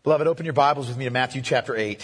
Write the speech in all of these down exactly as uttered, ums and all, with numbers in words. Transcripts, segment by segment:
Beloved, open your Bibles with me to Matthew chapter eight.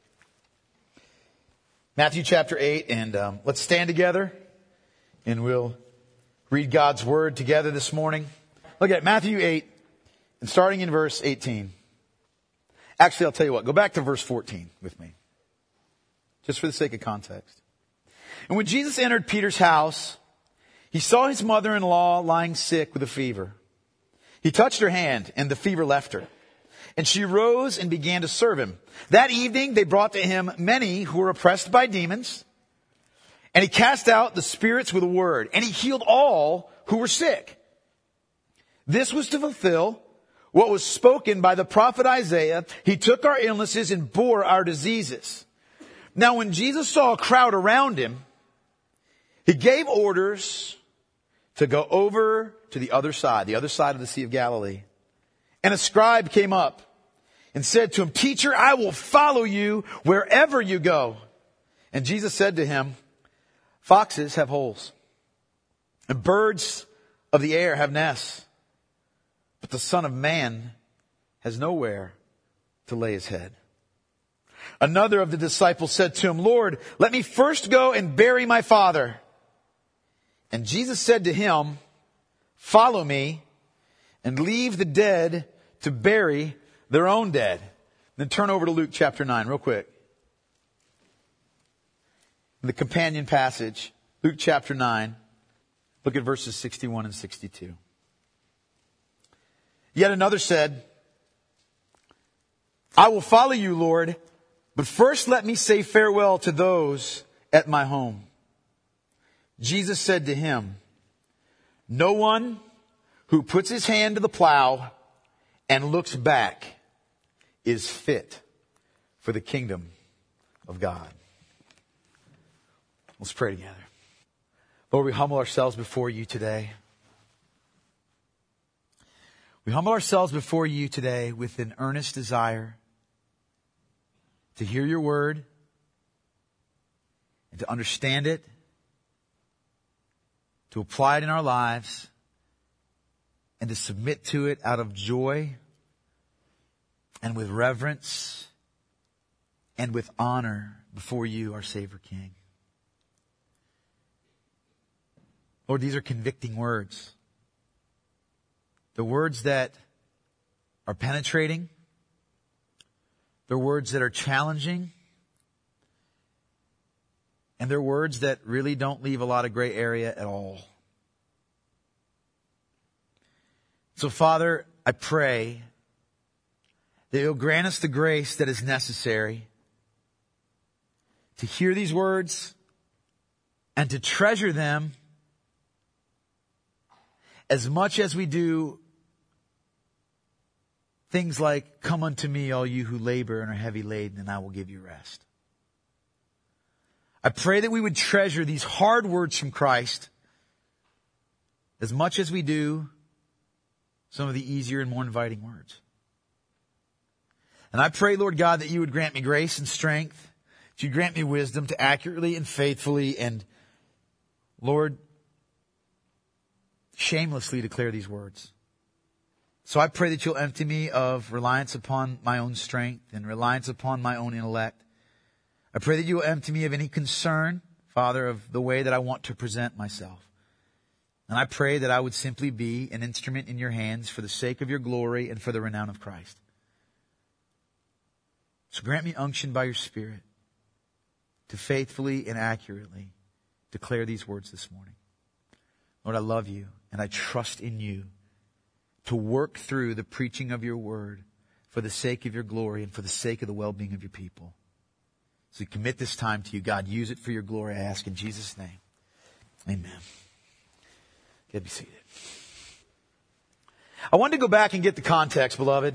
Matthew chapter eight, and um, let's stand together and we'll read God's Word together this morning. Look at Matthew eight, and starting in verse eighteen. Actually, I'll tell you what, go back to verse fourteen with me, just for the sake of context. And when Jesus entered Peter's house, he saw his mother-in-law lying sick with a fever. He touched her hand, and the fever left her. And she rose and began to serve him. That evening they brought to him many who were oppressed by demons. And he cast out the spirits with a word. And he healed all who were sick. This was to fulfill what was spoken by the prophet Isaiah. He took our illnesses and bore our diseases. Now when Jesus saw a crowd around him, he gave orders to go over to the other side, the other side of the Sea of Galilee. And a scribe came up and said to him, "Teacher, I will follow you wherever you go." And Jesus said to him, "Foxes have holes, and birds of the air have nests, but the Son of Man has nowhere to lay his head." Another of the disciples said to him, "Lord, let me first go and bury my father." And Jesus said to him, "Follow me and leave the dead to bury their own dead." Then turn over to Luke chapter nine real quick. The companion passage, Luke chapter nine. Look at verses sixty-one and sixty-two. Yet another said, "I will follow you, Lord, but first let me say farewell to those at my home." Jesus said to him, "No one who puts his hand to the plow and looks back is fit for the kingdom of God." Let's pray together. Lord, we humble ourselves before you today. We humble ourselves before you today with an earnest desire to hear your word and to understand it, to apply it in our lives, and to submit to it out of joy and with reverence and with honor before you, our Savior King. Lord, these are convicting words. The words that are penetrating. They're words that are challenging. And they're words that really don't leave a lot of gray area at all. So, Father, I pray that you'll grant us the grace that is necessary to hear these words and to treasure them as much as we do things like, "Come unto me, all you who labor and are heavy laden, and I will give you rest." I pray that we would treasure these hard words from Christ as much as we do some of the easier and more inviting words. And I pray, Lord God, that you would grant me grace and strength, that you'd grant me wisdom to accurately and faithfully and, Lord, shamelessly declare these words. So I pray that you'll empty me of reliance upon my own strength and reliance upon my own intellect. I pray that you will empty me of any concern, Father, of the way that I want to present myself. And I pray that I would simply be an instrument in your hands for the sake of your glory and for the renown of Christ. So grant me unction by your Spirit to faithfully and accurately declare these words this morning. Lord, I love you and I trust in you to work through the preaching of your word for the sake of your glory and for the sake of the well-being of your people. So we commit this time to you. God, use it for your glory, I ask in Jesus' name. Amen. Get be seated. I wanted to go back and get the context, beloved,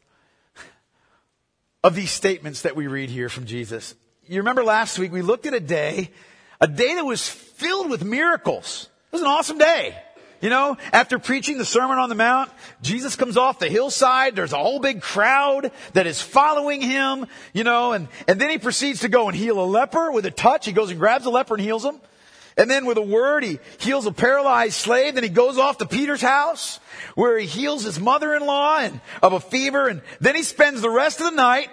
of these statements that we read here from Jesus. You remember last week we looked at a day, a day that was filled with miracles. It was an awesome day. You know, after preaching the Sermon on the Mount, Jesus comes off the hillside. There's a whole big crowd that is following him, you know, and, and then he proceeds to go and heal a leper with a touch. He goes and grabs a leper and heals him. And then with a word, he heals a paralyzed slave. Then he goes off to Peter's house where he heals his mother-in-law and of a fever. And then he spends the rest of the night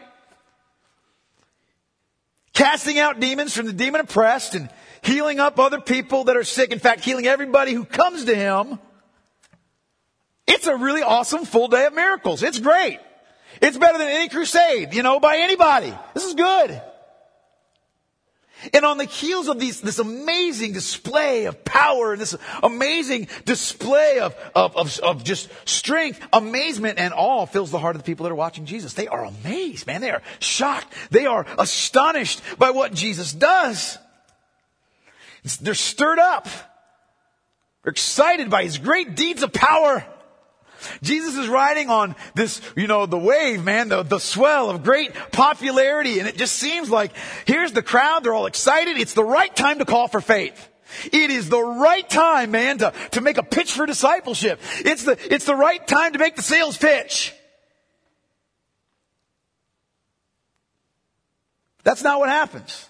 casting out demons from the demon oppressed and healing up other people that are sick. In fact, healing everybody who comes to him. It's a really awesome full day of miracles. It's great. It's better than any crusade, you know, by anybody. This is good. And on the heels of these, this amazing display of power, this amazing display of, of, of, of just strength, amazement, and awe fills the heart of the people that are watching Jesus. They are amazed, man. They are shocked. They are astonished by what Jesus does. They're stirred up. They're excited by his great deeds of power. Jesus is riding on this, you know, the wave, man, the, the swell of great popularity. And it just seems like here's the crowd. They're all excited. It's the right time to call for faith. It is the right time, man, to, to make a pitch for discipleship. It's the, it's the right time to make the sales pitch. That's not what happens.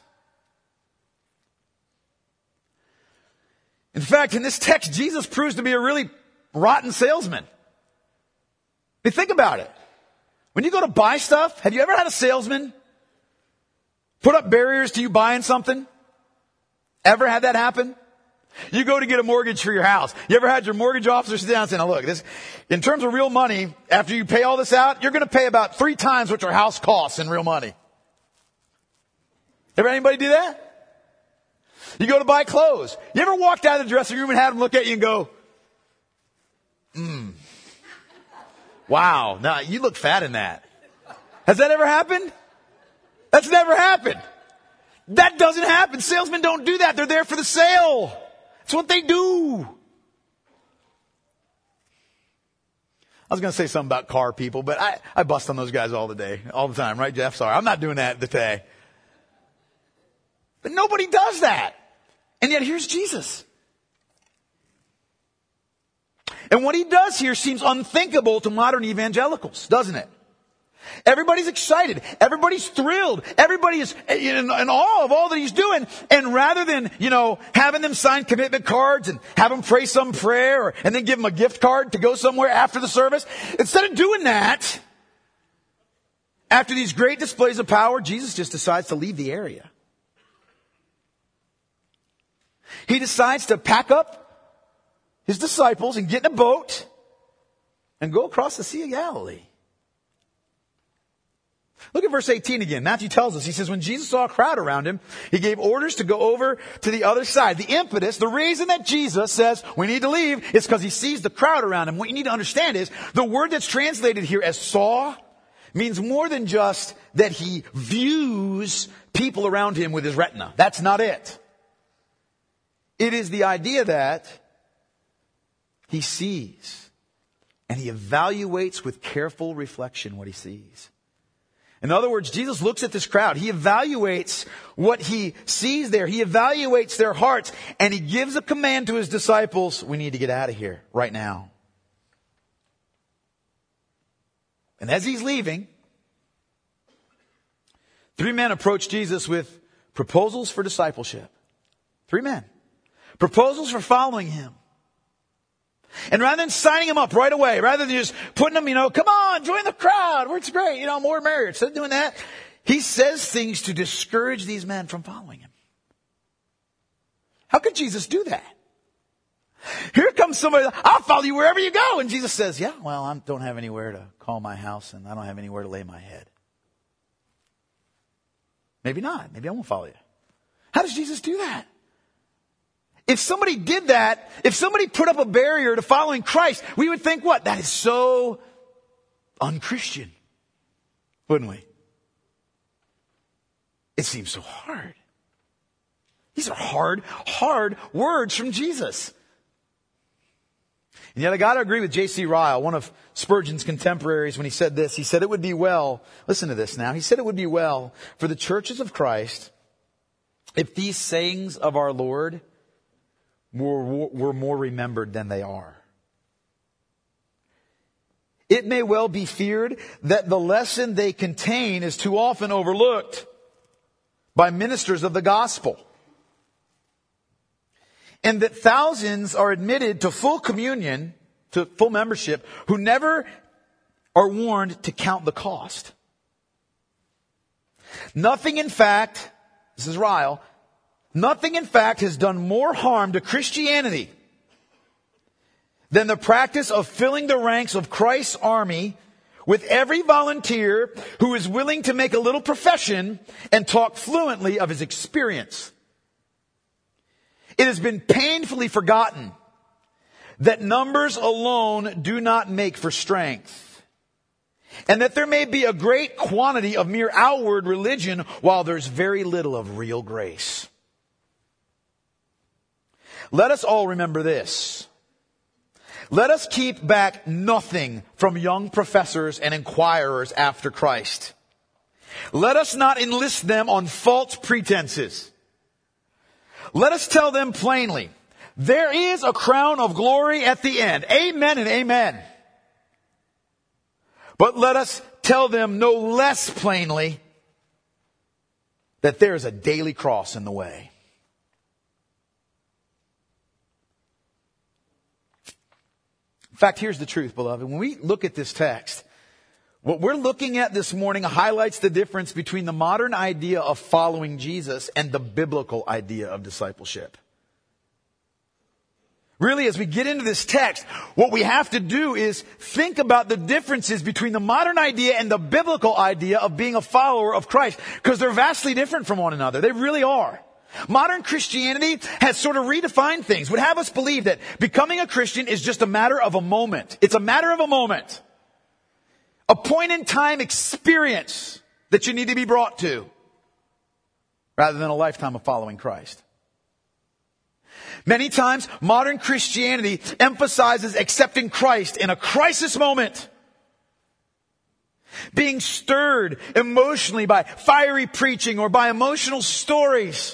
In fact, in this text, Jesus proves to be a really rotten salesman. I mean, think about it. When you go to buy stuff, have you ever had a salesman put up barriers to you buying something? Ever had that happen? You go to get a mortgage for your house. You ever had your mortgage officer sit down and say, now look, this, in terms of real money, after you pay all this out, you're going to pay about three times what your house costs in real money. Ever anybody do that? You go to buy clothes. You ever walked out of the dressing room and had them look at you and go, hmm. Wow, now you look fat in that. Has that ever happened? That's never happened. That doesn't happen. Salesmen don't do that. They're there for the sale. That's what they do. I was going to say something about car people, but I, I bust on those guys all the day, all the time, right, Jeff? Sorry, I'm not doing that today. But nobody does that. And yet here's Jesus. And what he does here seems unthinkable to modern evangelicals, doesn't it? Everybody's excited. Everybody's thrilled. Everybody is in, in awe of all that he's doing. And rather than, you know, having them sign commitment cards and have them pray some prayer or, and then give them a gift card to go somewhere after the service, instead of doing that, after these great displays of power, Jesus just decides to leave the area. He decides to pack up his disciples and get in a boat and go across the Sea of Galilee. Look at verse eighteen again. Matthew tells us, he says, when Jesus saw a crowd around him, he gave orders to go over to the other side. The impetus, the reason that Jesus says we need to leave is because he sees the crowd around him. What you need to understand is the word that's translated here as saw means more than just that he views people around him with his retina. That's not it. It is the idea that he sees and he evaluates with careful reflection what he sees. In other words, Jesus looks at this crowd. He evaluates what he sees there. He evaluates their hearts and he gives a command to his disciples. We need to get out of here right now. And as he's leaving, three men approach Jesus with proposals for discipleship. Three men. Proposals for following him. And rather than signing him up right away, rather than just putting them, you know, come on, join the crowd, it's great, you know, more marriage. Instead of doing that, he says things to discourage these men from following him. How could Jesus do that? Here comes somebody, I'll follow you wherever you go. And Jesus says, yeah, well, I don't have anywhere to call my house and I don't have anywhere to lay my head. Maybe not. Maybe I won't follow you. How does Jesus do that? If somebody did that, if somebody put up a barrier to following Christ, we would think what? That is so unchristian, wouldn't we? It seems so hard. These are hard, hard words from Jesus. And yet I got to agree with J C Ryle, one of Spurgeon's contemporaries, when he said this. He said it would be well, listen to this now, he said it would be well for the churches of Christ if these sayings of our Lord were, were more remembered than they are. It may well be feared that the lesson they contain is too often overlooked by ministers of the gospel. and that thousands are admitted to full communion, to full membership, who never are warned to count the cost. Nothing, in fact, this is Ryle, nothing, in fact, has done more harm to Christianity than the practice of filling the ranks of Christ's army with every volunteer who is willing to make a little profession and talk fluently of his experience. It has been painfully forgotten that numbers alone do not make for strength, and that there may be a great quantity of mere outward religion while there's very little of real grace. Let us all remember this. Let us keep back nothing from young professors and inquirers after Christ. Let us not enlist them on false pretenses. Let us tell them plainly, there is a crown of glory at the end. Amen and amen. But let us tell them no less plainly that there is a daily cross in the way. In fact, here's the truth, beloved. When we look at this text, what we're looking at this morning highlights the difference between the modern idea of following Jesus and the biblical idea of discipleship. Really, as we get into this text, what we have to do is think about the differences between the modern idea and the biblical idea of being a follower of Christ, because they're vastly different from one another. They really are. Modern Christianity has sort of redefined things, would have us believe that becoming a Christian is just a matter of a moment. It's a matter of a moment. A point in time experience that you need to be brought to, rather than a lifetime of following Christ. Many times, modern Christianity emphasizes accepting Christ in a crisis moment. Being stirred emotionally by fiery preaching or by emotional stories.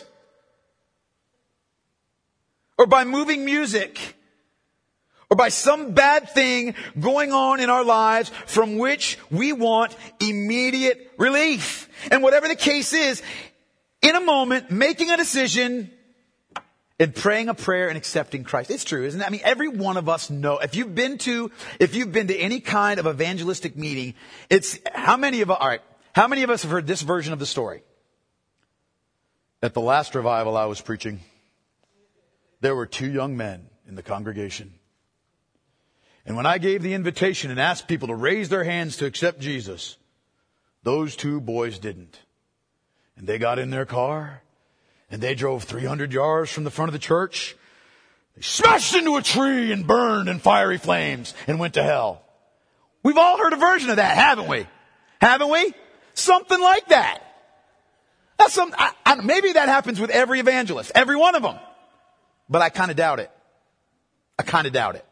Or by moving music. Or by some bad thing going on in our lives from which we want immediate relief. And whatever the case is, in a moment, making a decision and praying a prayer and accepting Christ. It's true, isn't it? I mean, every one of us know. If you've been to, if you've been to any kind of evangelistic meeting, it's, how many of us, all right, how many of us have heard this version of the story? At the last revival I was preaching, there were two young men in the congregation. And when I gave the invitation and asked people to raise their hands to accept Jesus, those two boys didn't. And they got in their car and they drove three hundred yards from the front of the church. They smashed into a tree and burned in fiery flames and went to hell. We've all heard a version of that, haven't we? Haven't we? Something like that. That's some, I, I, maybe that happens with every evangelist, every one of them. But I kind of doubt it. I kind of doubt it.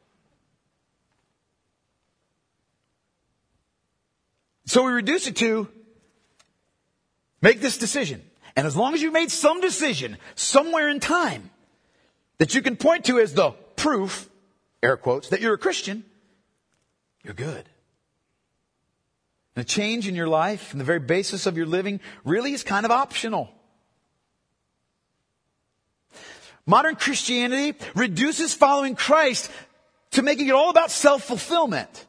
So we reduce it to make this decision. And as long as you've made some decision somewhere in time that you can point to as the proof, air quotes, that you're a Christian, you're good. And a change in your life and the very basis of your living really is kind of optional. Modern Christianity reduces following Christ to making it all about self-fulfillment.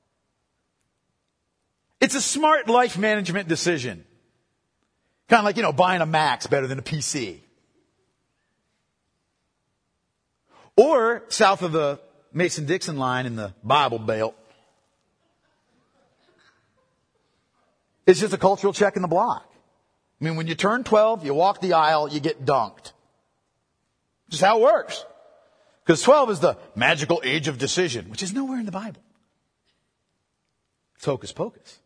It's a smart life management decision. Kind of like, you know, buying a Mac's better than a P C. Or south of the Mason-Dixon line in the Bible Belt, it's just a cultural check in the block. I mean, when you turn twelve, you walk the aisle, you get dunked. Just how it works. Because twelve is the magical age of decision, which is nowhere in the Bible. It's hocus pocus.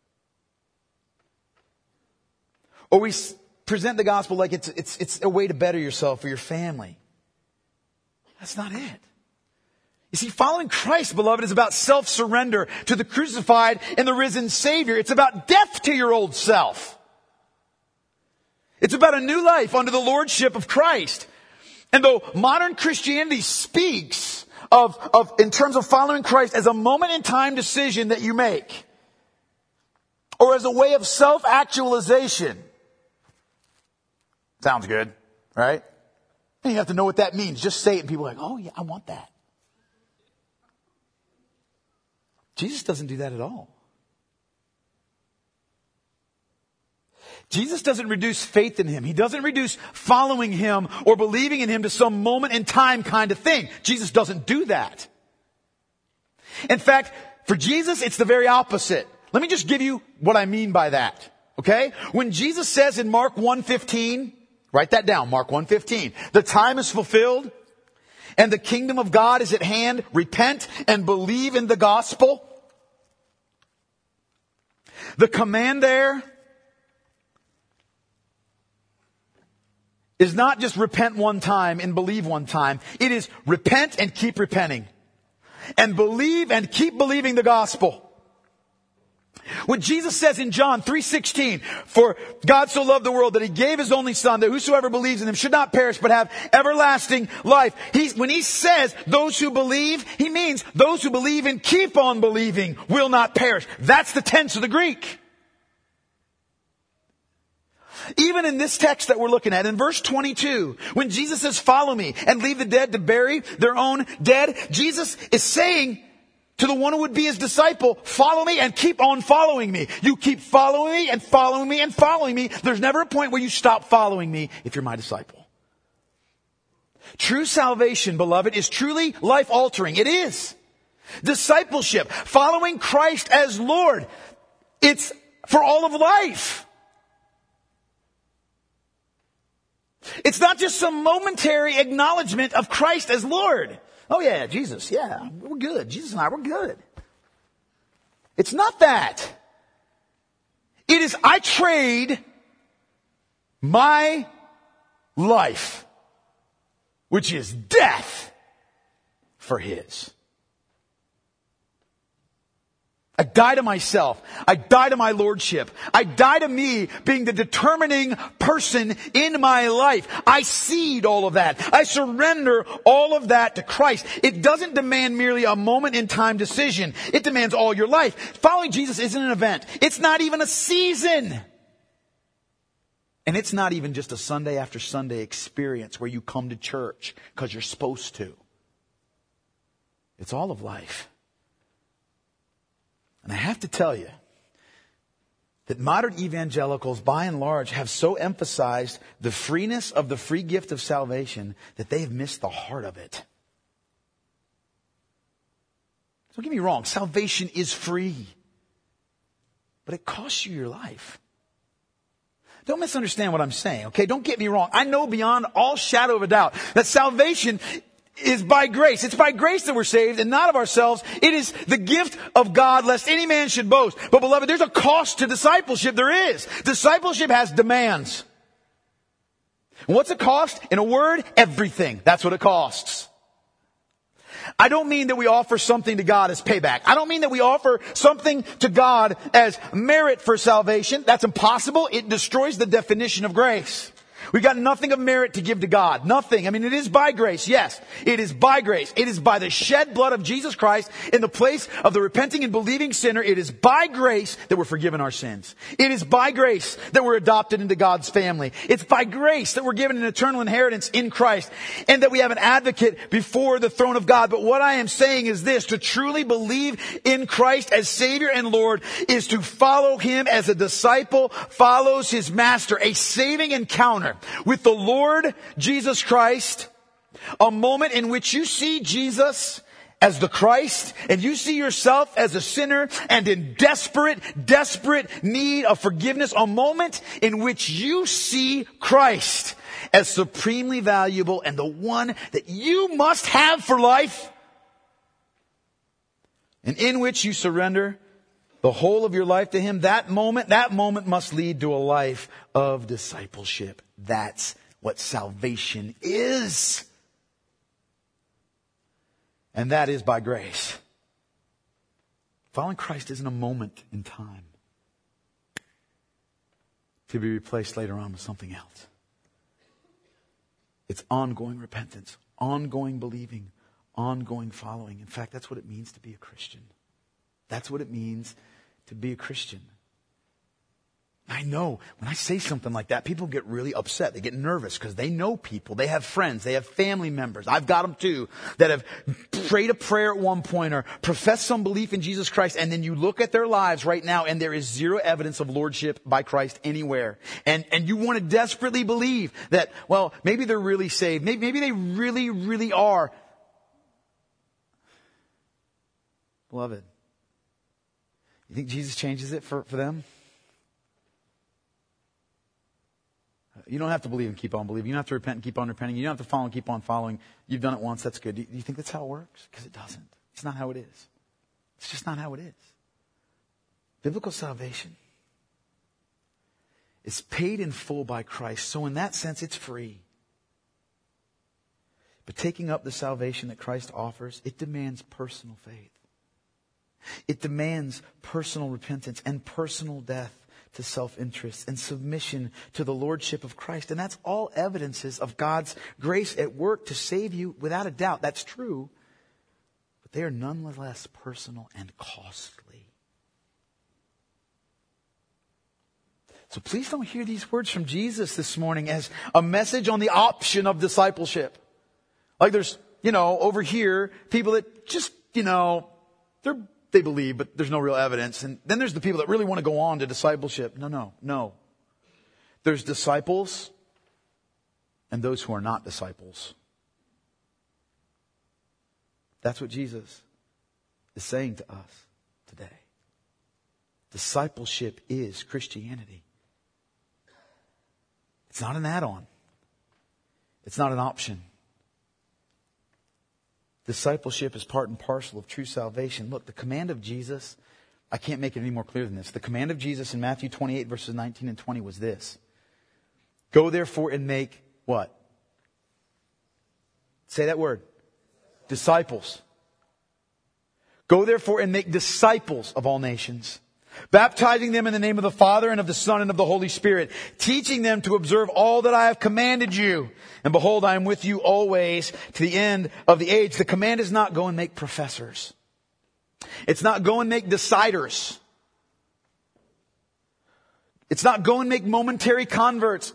Or we present the gospel like it's, it's, it's a way to better yourself or your family. That's not it. You see, following Christ, beloved, is about self-surrender to the crucified and the risen Savior. It's about death to your old self. It's about a new life under the lordship of Christ. And though modern Christianity speaks of, of, in terms of following Christ as a moment in time decision that you make, or as a way of self-actualization, sounds good, right? And you have to know what that means. Just say it and people are like, oh yeah, I want that. Jesus doesn't do that at all. Jesus doesn't reduce faith in him. He doesn't reduce following him or believing in him to some moment in time kind of thing. Jesus doesn't do that. In fact, for Jesus, it's the very opposite. Let me just give you what I mean by that. Okay? When Jesus says in Mark one fifteen, write that down, Mark one fifteen, the time is fulfilled and the kingdom of God is at hand. Repent and believe in the gospel. The command there is not just repent one time and believe one time. It is repent and keep repenting. And believe and keep believing the gospel. When Jesus says in John three sixteen, for God so loved the world that he gave his only son, that whosoever believes in him should not perish but have everlasting life. He, when he says those who believe, he means those who believe and keep on believing will not perish. That's the tense of the Greek. Even in this text that we're looking at, in verse twenty-two, when Jesus says, follow me and leave the dead to bury their own dead, Jesus is saying to the one who would be his disciple, follow me and keep on following me. You keep following me and following me and following me. There's never a point where you stop following me if you're my disciple. True salvation, beloved, is truly life-altering. It is. Discipleship, following Christ as Lord, it's for all of life. It's not just some momentary acknowledgement of Christ as Lord. Oh yeah, Jesus, yeah, we're good. Jesus and I, we're good. It's not that. It is, I trade my life, which is death, for his. I die to myself. I die to my lordship. I die to me being the determining person in my life. I cede all of that. I surrender all of that to Christ. It doesn't demand merely a moment in time decision. It demands all your life. Following Jesus isn't an event. It's not even a season. And it's not even just a Sunday after Sunday experience where you come to church because you're supposed to. It's all of life. And I have to tell you that modern evangelicals, by and large, have so emphasized the freeness of the free gift of salvation that they have missed the heart of it. Don't get me wrong, salvation is free, but it costs you your life. Don't misunderstand what I'm saying, okay? Don't get me wrong. I know beyond all shadow of a doubt that salvation is by grace. It's by grace that we're saved and not of ourselves. It is the gift of God, lest any man should boast. But beloved, there's a cost to discipleship. There is. Discipleship has demands. And what's it cost? In a word, everything. That's what it costs. I don't mean that we offer something to God as payback. I don't mean that we offer something to God as merit for salvation. That's impossible. It destroys the definition of grace. We've got nothing of merit to give to God. Nothing. I mean, it is by grace. Yes, it is by grace. It is by the shed blood of Jesus Christ in the place of the repenting and believing sinner. It is by grace that we're forgiven our sins. It is by grace that we're adopted into God's family. It's by grace that we're given an eternal inheritance in Christ and that we have an advocate before the throne of God. But what I am saying is this: to truly believe in Christ as Savior and Lord is to follow Him as a disciple follows his master. A saving encounter with the Lord Jesus Christ, a moment in which you see Jesus as the Christ and you see yourself as a sinner and in desperate, desperate need of forgiveness, a moment in which you see Christ as supremely valuable and the one that you must have for life, and in which you surrender the whole of your life to Him. That moment, that moment must lead to a life of discipleship. That's what salvation is. And that is by grace. Following Christ isn't a moment in time to be replaced later on with something else. It's ongoing repentance, ongoing believing, ongoing following. In fact, that's what it means to be a Christian. That's what it means to be a Christian. I know when I say something like that, people get really upset. They get nervous because they know people. They have friends. They have family members. I've got them too that have prayed a prayer at one point or professed some belief in Jesus Christ. And then you look at their lives right now and there is zero evidence of lordship by Christ anywhere. And, and you want to desperately believe that, well, maybe they're really saved. Maybe, maybe they really, really are. Beloved, you think Jesus changes it for, for them? You don't have to believe and keep on believing. You don't have to repent and keep on repenting. You don't have to follow and keep on following. You've done it once. That's good. Do you think that's how it works? Because it doesn't. It's not how it is. It's just not how it is. Biblical salvation is paid in full by Christ. So in that sense, it's free. But taking up the salvation that Christ offers, it demands personal faith. It demands personal repentance and personal death to self-interest and submission to the lordship of Christ. And that's all evidences of God's grace at work to save you without a doubt. That's true. But they are nonetheless personal and costly. So please don't hear these words from Jesus this morning as a message on the option of discipleship. Like there's, you know, over here, people that just, you know, they're They believe, but there's no real evidence. And then there's the people that really want to go on to discipleship. No, no, no. There's disciples and those who are not disciples. That's what Jesus is saying to us today. Discipleship is Christianity. It's not an add-on. It's not an option. Discipleship is part and parcel of true salvation. Look, the command of Jesus, I can't make it any more clear than this. The command of Jesus in Matthew twenty-eight verses nineteen and twenty was this. Go therefore and make what? Say that word. Disciples. Go therefore and make disciples of all nations, baptizing them in the name of the Father and of the Son and of the Holy Spirit, teaching them to observe all that I have commanded you. And behold, I am with you always to the end of the age. The command is not go and make professors. It's not go and make deciders. It's not go and make momentary converts.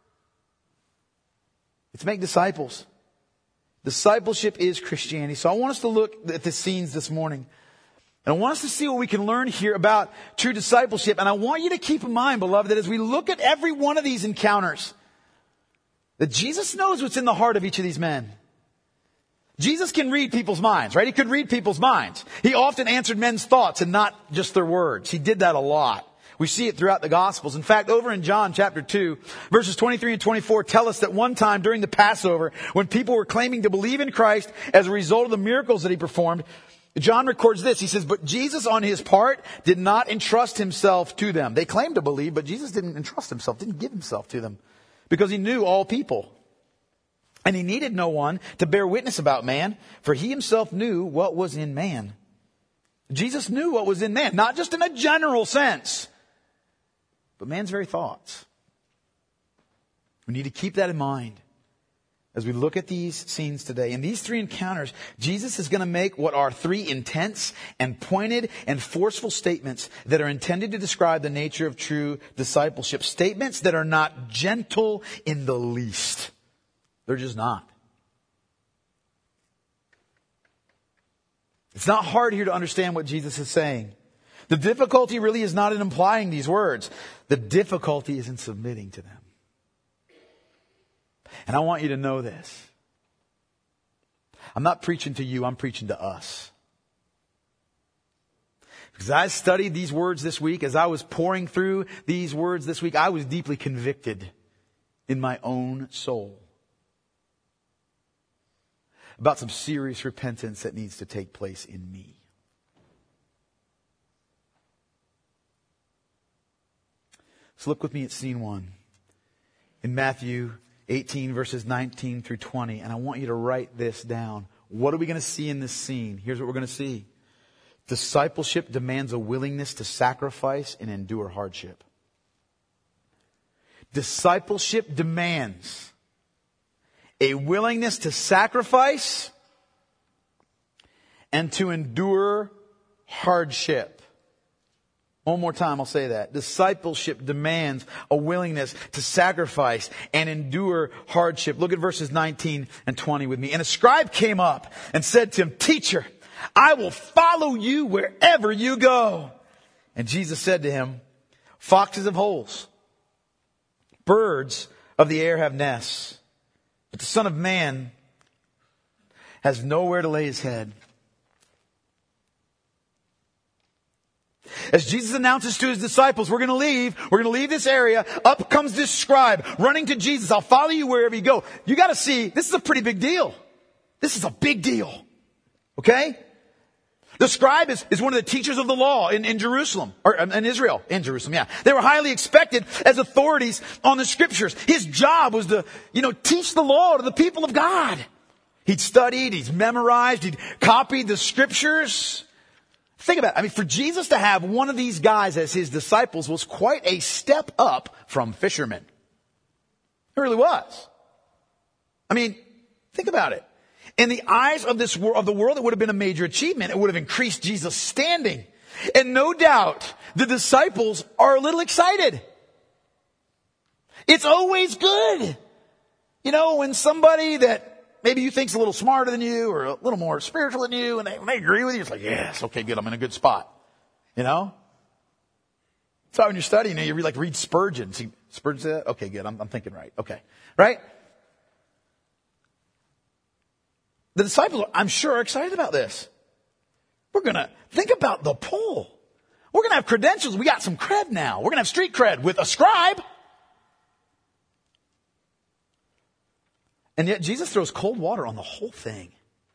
It's make disciples. Discipleship is Christianity. So I want us to look at the scenes this morning. And I want us to see what we can learn here about true discipleship. And I want you to keep in mind, beloved, that as we look at every one of these encounters, that Jesus knows what's in the heart of each of these men. Jesus can read people's minds, right? He could read people's minds. He often answered men's thoughts and not just their words. He did that a lot. We see it throughout the Gospels. In fact, over in John chapter two, verses twenty-three and twenty-four tell us that one time during the Passover, when people were claiming to believe in Christ as a result of the miracles that he performed, John records this. He says, but Jesus on his part did not entrust himself to them. They claimed to believe, but Jesus didn't entrust himself, didn't give himself to them because he knew all people. And he needed no one to bear witness about man, for he himself knew what was in man. Jesus knew what was in man, not just in a general sense, but man's very thoughts. We need to keep that in mind as we look at these scenes today. In these three encounters, Jesus is going to make what are three intense and pointed and forceful statements that are intended to describe the nature of true discipleship. Statements that are not gentle in the least. They're just not. It's not hard here to understand what Jesus is saying. The difficulty really is not in implying these words. The difficulty is in submitting to them. And I want you to know this. I'm not preaching to you, I'm preaching to us. Because I studied these words this week, as I was pouring through these words this week, I was deeply convicted in my own soul about some serious repentance that needs to take place in me. So look with me at scene one. In Matthew eighteen verses nineteen through twenty. And I want you to write this down. What are we going to see in this scene? Here's what we're going to see. Discipleship demands a willingness to sacrifice and endure hardship. Discipleship demands a willingness to sacrifice and to endure hardship. One more time, I'll say that. Discipleship demands a willingness to sacrifice and endure hardship. Look at verses nineteen and twenty with me. And a scribe came up and said to him, "Teacher, I will follow you wherever you go." And Jesus said to him, "Foxes have holes. Birds of the air have nests. But the Son of Man has nowhere to lay his head." As Jesus announces to his disciples, we're going to leave, we're going to leave this area, up comes this scribe running to Jesus. "I'll follow you wherever you go." You got to see, this is a pretty big deal. This is a big deal. Okay? The scribe is, is one of the teachers of the law in, in Jerusalem, or in Israel, in Jerusalem, yeah. They were highly expected as authorities on the scriptures. His job was to, you know, teach the law to the people of God. He'd studied, he's memorized, he'd copied the scriptures. Think about it. I mean, for Jesus to have one of these guys as his disciples was quite a step up from fishermen. It really was. I mean, think about it. In the eyes of this world, of the world, it would have been a major achievement. It would have increased Jesus' standing. And no doubt, the disciples are a little excited. It's always good. You know, when somebody that maybe you think's a little smarter than you or a little more spiritual than you, and they, when they agree with you, it's like, yes, okay, good, I'm in a good spot. You know? So when you're studying, you read, like read Spurgeon. See, Spurgeon said that? Okay, good, I'm, I'm thinking right. Okay. Right? The disciples, I'm sure, are excited about this. We're going to think about the pull. We're going to have credentials. We got some cred now. We're going to have street cred with a scribe. And yet Jesus throws cold water on the whole thing.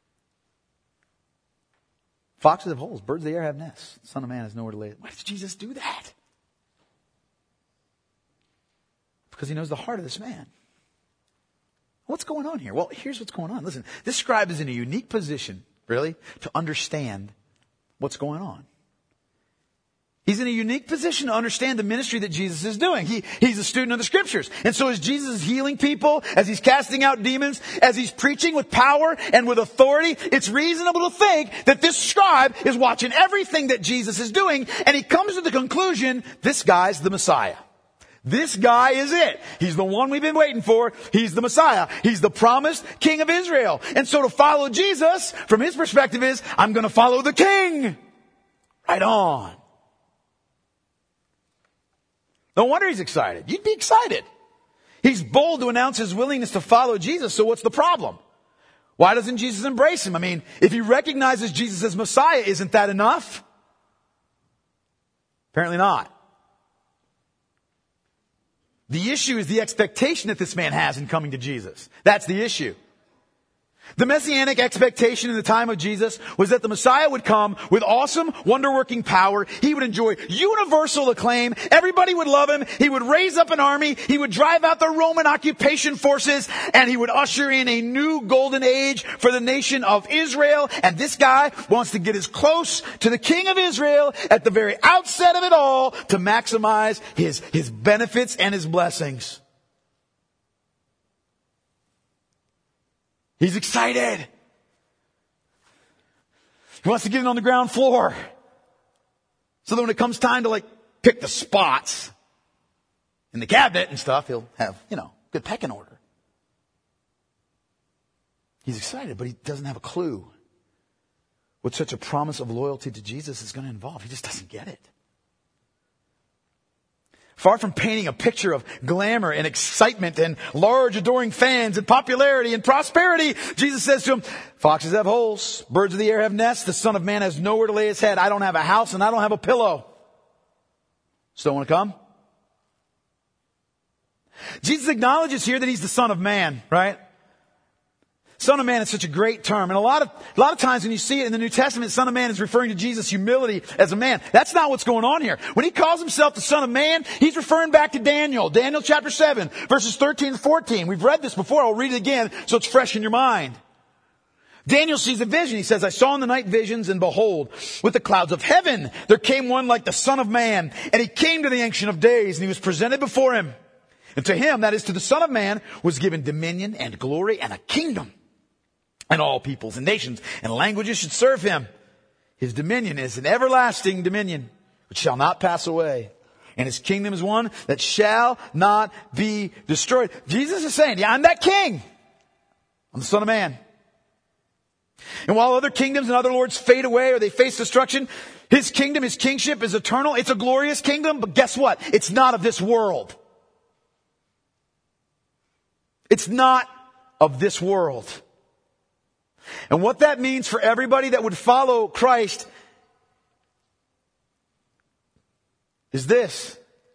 Foxes have holes, birds of the air have nests. The Son of Man has nowhere to lay it. Why does Jesus do that? Because he knows the heart of this man. What's going on here? Well, here's what's going on. Listen, this scribe is in a unique position, really, to understand what's going on. He's in a unique position to understand the ministry that Jesus is doing. He, he's a student of the scriptures. And so as Jesus is healing people, as he's casting out demons, as he's preaching with power and with authority, it's reasonable to think that this scribe is watching everything that Jesus is doing, and he comes to the conclusion, this guy's the Messiah. This guy is it. He's the one we've been waiting for. He's the Messiah. He's the promised King of Israel. And so to follow Jesus, from his perspective is, I'm going to follow the King. Right on. No wonder he's excited. You'd be excited. He's bold to announce his willingness to follow Jesus, so what's the problem? Why doesn't Jesus embrace him? I mean, if he recognizes Jesus as Messiah, isn't that enough? Apparently not. The issue is the expectation that this man has in coming to Jesus. That's the issue. The messianic expectation in the time of Jesus was that the Messiah would come with awesome, wonder-working power. He would enjoy universal acclaim. Everybody would love him. He would raise up an army. He would drive out the Roman occupation forces. And he would usher in a new golden age for the nation of Israel. And this guy wants to get as close to the King of Israel at the very outset of it all to maximize his, his benefits and his blessings. He's excited. He wants to get in on the ground floor. So that when it comes time to like pick the spots in the cabinet and stuff, he'll have, you know, good pecking order. He's excited, but he doesn't have a clue what such a promise of loyalty to Jesus is going to involve. He just doesn't get it. Far from painting a picture of glamour and excitement and large adoring fans and popularity and prosperity, Jesus says to him, foxes have holes, birds of the air have nests, the Son of Man has nowhere to lay his head. I don't have a house and I don't have a pillow. Still want to come? Jesus acknowledges here that he's the Son of Man, right? Son of Man is such a great term. And a lot of, a lot of times when you see it in the New Testament, Son of Man is referring to Jesus' humility as a man. That's not what's going on here. When he calls himself the Son of Man, he's referring back to Daniel. Daniel chapter seven, verses thirteen and fourteen. We've read this before. I'll read it again so it's fresh in your mind. Daniel sees a vision. He says, I saw in the night visions, and behold, with the clouds of heaven, there came one like the Son of Man. And he came to the Ancient of Days, and he was presented before him. And to him, that is to the Son of Man, was given dominion and glory and a kingdom. And all peoples and nations and languages should serve him. His dominion is an everlasting dominion, which shall not pass away. And his kingdom is one that shall not be destroyed. Jesus is saying, yeah, I'm that king. I'm the Son of Man. And while other kingdoms and other lords fade away or they face destruction, his kingdom, his kingship is eternal. It's a glorious kingdom, but guess what? It's not of this world. It's not of this world. And what that means for everybody that would follow Christ is this.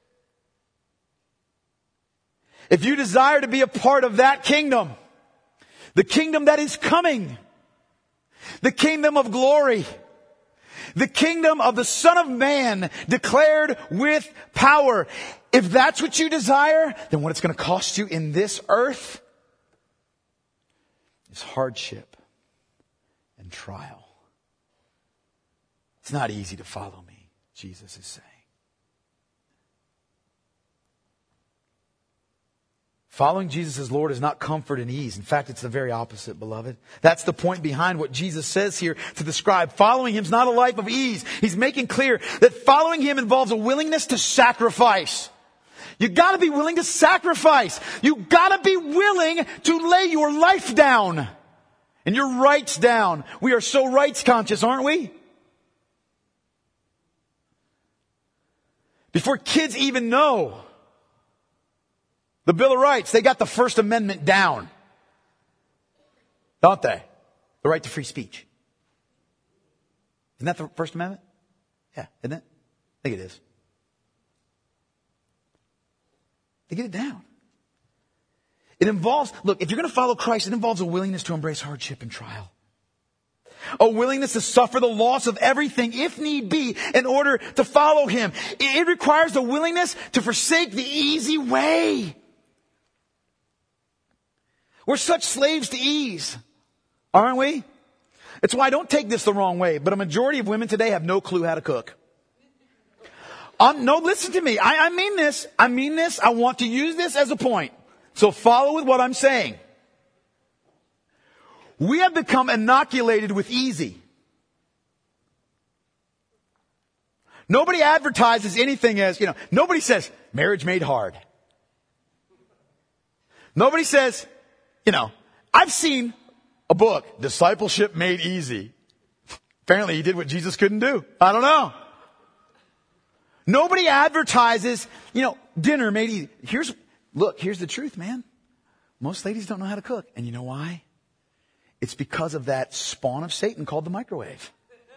If you desire to be a part of that kingdom, the kingdom that is coming, the kingdom of glory, the kingdom of the Son of Man declared with power, if that's what you desire, then what it's going to cost you in this earth is hardship and trial. It's not easy to follow me, Jesus is saying. Following Jesus as Lord is not comfort and ease. In fact, it's the very opposite, beloved. That's the point behind what Jesus says here to describe. Following Him is not a life of ease. He's making clear that following Him involves a willingness to sacrifice. You gotta be willing to sacrifice. You gotta be willing to lay your life down and your rights down. We are so rights conscious, aren't we? Before kids even know the Bill of Rights, they got the First Amendment down. Don't they? The right to free speech. Isn't that the First Amendment? Yeah, isn't it? I think it is. They get it down. It involves, look, if you're going to follow Christ, it involves a willingness to embrace hardship and trial. A willingness to suffer the loss of everything, if need be, in order to follow Him. It requires a willingness to forsake the easy way. We're such slaves to ease, aren't we? It's why, don't take this the wrong way, but a majority of women today have no clue how to cook. Um, no, listen to me. I, I mean this. I mean this. I want to use this as a point. So follow with what I'm saying. We have become inoculated with easy. Nobody advertises anything as, you know, nobody says marriage made hard. Nobody says, you know, I've seen a book, Discipleship Made Easy. Apparently he did what Jesus couldn't do. I don't know. Nobody advertises, you know, dinner made easy. Here's, look, here's the truth, man. Most ladies don't know how to cook. And you know why? It's because of that spawn of Satan called the microwave.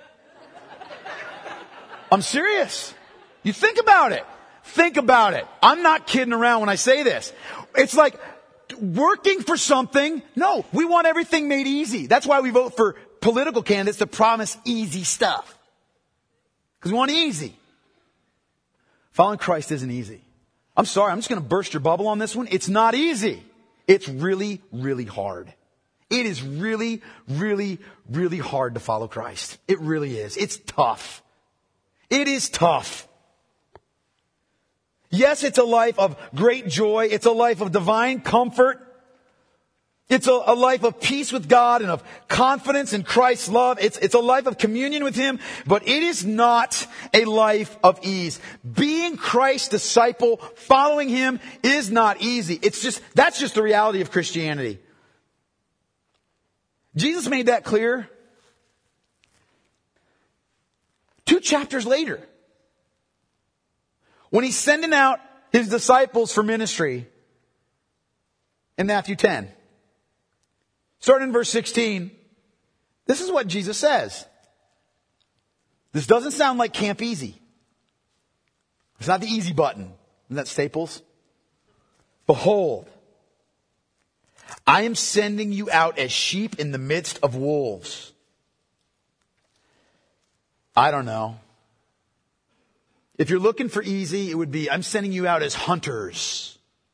I'm serious. You think about it. Think about it. I'm not kidding around when I say this. It's like working for something. No, we want everything made easy. That's why we vote for political candidates that promise easy stuff. Because we want easy. Following Christ isn't easy. I'm sorry, I'm just going to burst your bubble on this one. It's not easy. It's really, really hard. It is really, really, really hard to follow Christ. It really is. It's tough. It is tough. Yes, it's a life of great joy. It's a life of divine comfort. It's a, a life of peace with God and of confidence in Christ's love. It's, it's a life of communion with Him, but it is not a life of ease. Being Christ's disciple, following Him, is not easy. It's just, that's just the reality of Christianity. Jesus made that clear two chapters later, when He's sending out His disciples for ministry in Matthew ten. Starting in verse sixteen, this is what Jesus says. This doesn't sound like Camp Easy. It's not the easy button. Isn't that Staples? Behold, I am sending you out as sheep in the midst of wolves. I don't know. If you're looking for easy, it would be, I'm sending you out as hunters